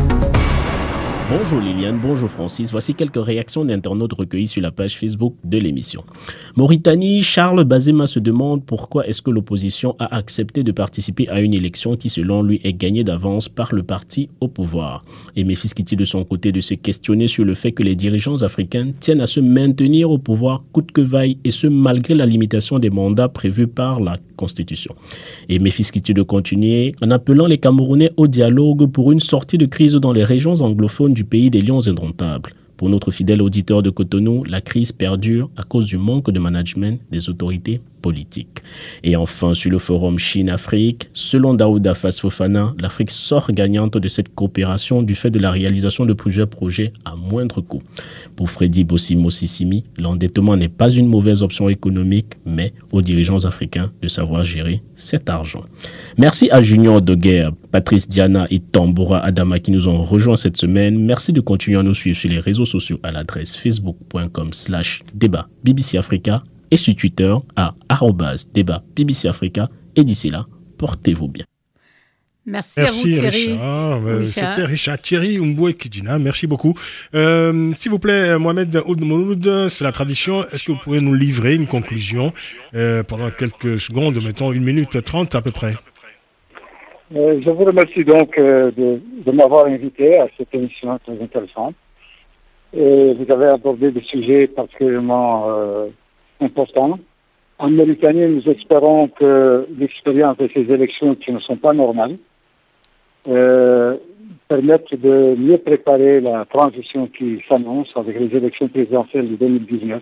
Bonjour Liliane, bonjour Francis. Voici quelques réactions d'internautes recueillies sur la page Facebook de l'émission. Mauritanie, Charles Bazema se demande pourquoi est-ce que l'opposition a accepté de participer à une élection qui, selon lui, est gagnée d'avance par le parti au pouvoir. Et Memphis Kiti, de son côté, de se questionner sur le fait que les dirigeants africains tiennent à se maintenir au pouvoir coûte que vaille, et ce, malgré la limitation des mandats prévus par la Constitution. Et Memphis Kiti de continuer en appelant les Camerounais au dialogue pour une sortie de crise dans les régions anglophones du pays des lions indomptables. Pour notre fidèle auditeur de Cotonou, la crise perdure à cause du manque de management des autorités politique. Et enfin, sur le forum Chine-Afrique, selon Daouda Fass-Fofana, l'Afrique sort gagnante de cette coopération du fait de la réalisation de plusieurs projets à moindre coût. Pour Freddy Bossimo-Sissimi, l'endettement n'est pas une mauvaise option économique, mais aux dirigeants africains de savoir gérer cet argent. Merci à Junior Doguerre, Patrice Diana et Tambora Adama qui nous ont rejoints cette semaine. Merci de continuer à nous suivre sur les réseaux sociaux à l'adresse facebook.com slash débat BBC Africa et sur Twitter à arobase débat B B C Africa. Et d'ici là, portez-vous bien. Merci, merci à vous, Thierry. Richard. Euh, C'était Richard Thierry Umboué-Kidjina. Merci beaucoup. Euh, s'il vous plaît, Mohamed Ould Mouloud, c'est la tradition. Est-ce que vous pourriez nous livrer une conclusion euh, pendant quelques secondes, mettons une minute trente à peu près? euh, Je vous remercie donc euh, de, de m'avoir invité à cette émission très intéressante. Et vous avez abordé des sujets particulièrement euh, importants. En Mauritanie, nous espérons que l'expérience de ces élections qui ne sont pas normales euh, permettent de mieux préparer la transition qui s'annonce avec les élections présidentielles de deux mille dix-neuf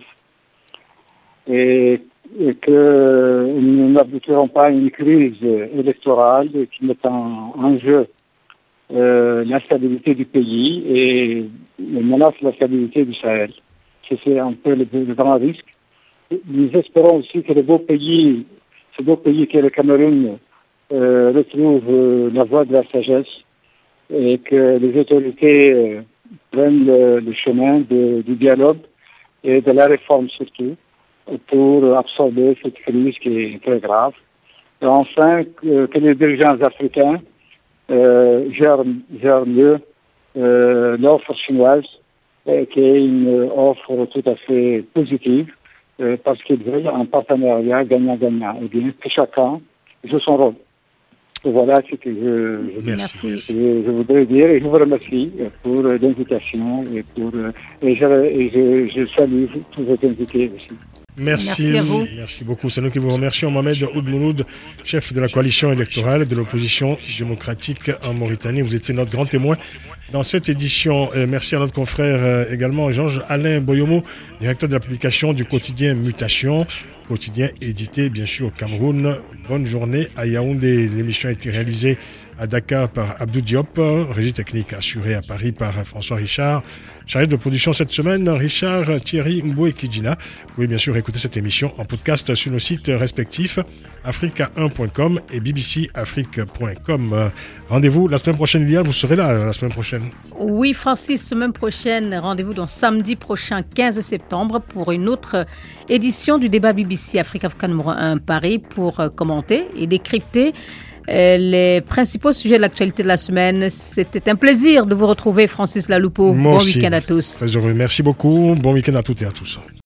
et, et que nous n'aboutirons pas à une crise électorale qui mette en, en jeu euh, l'instabilité du pays et menace la stabilité du Sahel. C'est un peu le, le grand risque. Nous espérons aussi que le beau pays, ce beau pays qu'est le Cameroun, euh, retrouve euh, la voie de la sagesse et que les autorités euh, prennent le, le chemin de, du dialogue et de la réforme surtout pour absorber cette crise qui est très grave. Et enfin, que, que les dirigeants africains euh, gèrent, gèrent mieux euh, l'offre chinoise, euh, qui est une offre tout à fait positive, euh, parce qu'ils veulent un partenariat gagnant-gagnant, et bien que chacun joue son rôle. Et voilà ce que je, je, Merci. je, je voudrais dire, et je vous remercie pour l'invitation, et, pour, et, je, et je, je salue tous vos invités aussi. Merci, merci, à vous. Merci beaucoup. C'est nous qui vous remercions. Mohamed Ould Mouloud, chef de la coalition électorale de l'opposition démocratique en Mauritanie. Vous étiez notre grand témoin dans cette édition. Et merci à notre confrère euh, également, Georges Alain Boyomo, directeur de la publication du quotidien Mutation, quotidien édité bien sûr au Cameroun. Bonne journée à Yaoundé. L'émission a été réalisée à Dakar par Abdou Diop, régie technique assurée à Paris par François Richard. Chargé de production cette semaine, Richard Thierry Umboué-Kidjina. Vous pouvez bien sûr écouter cette émission en podcast sur nos sites respectifs africa un point com et b b c afrique point com. Rendez-vous la semaine prochaine, Liliane, vous serez là la semaine prochaine. Oui, Francis, semaine prochaine, rendez-vous donc samedi prochain, quinze septembre, pour une autre édition du débat B B C Afrique Africa numéro un Paris pour commenter et décrypter les principaux sujets de l'actualité de la semaine. C'était un plaisir de vous retrouver, Francis Laloupo. Moi bon aussi. week-end à tous. Très heureux. Merci beaucoup. Bon week-end à toutes et à tous.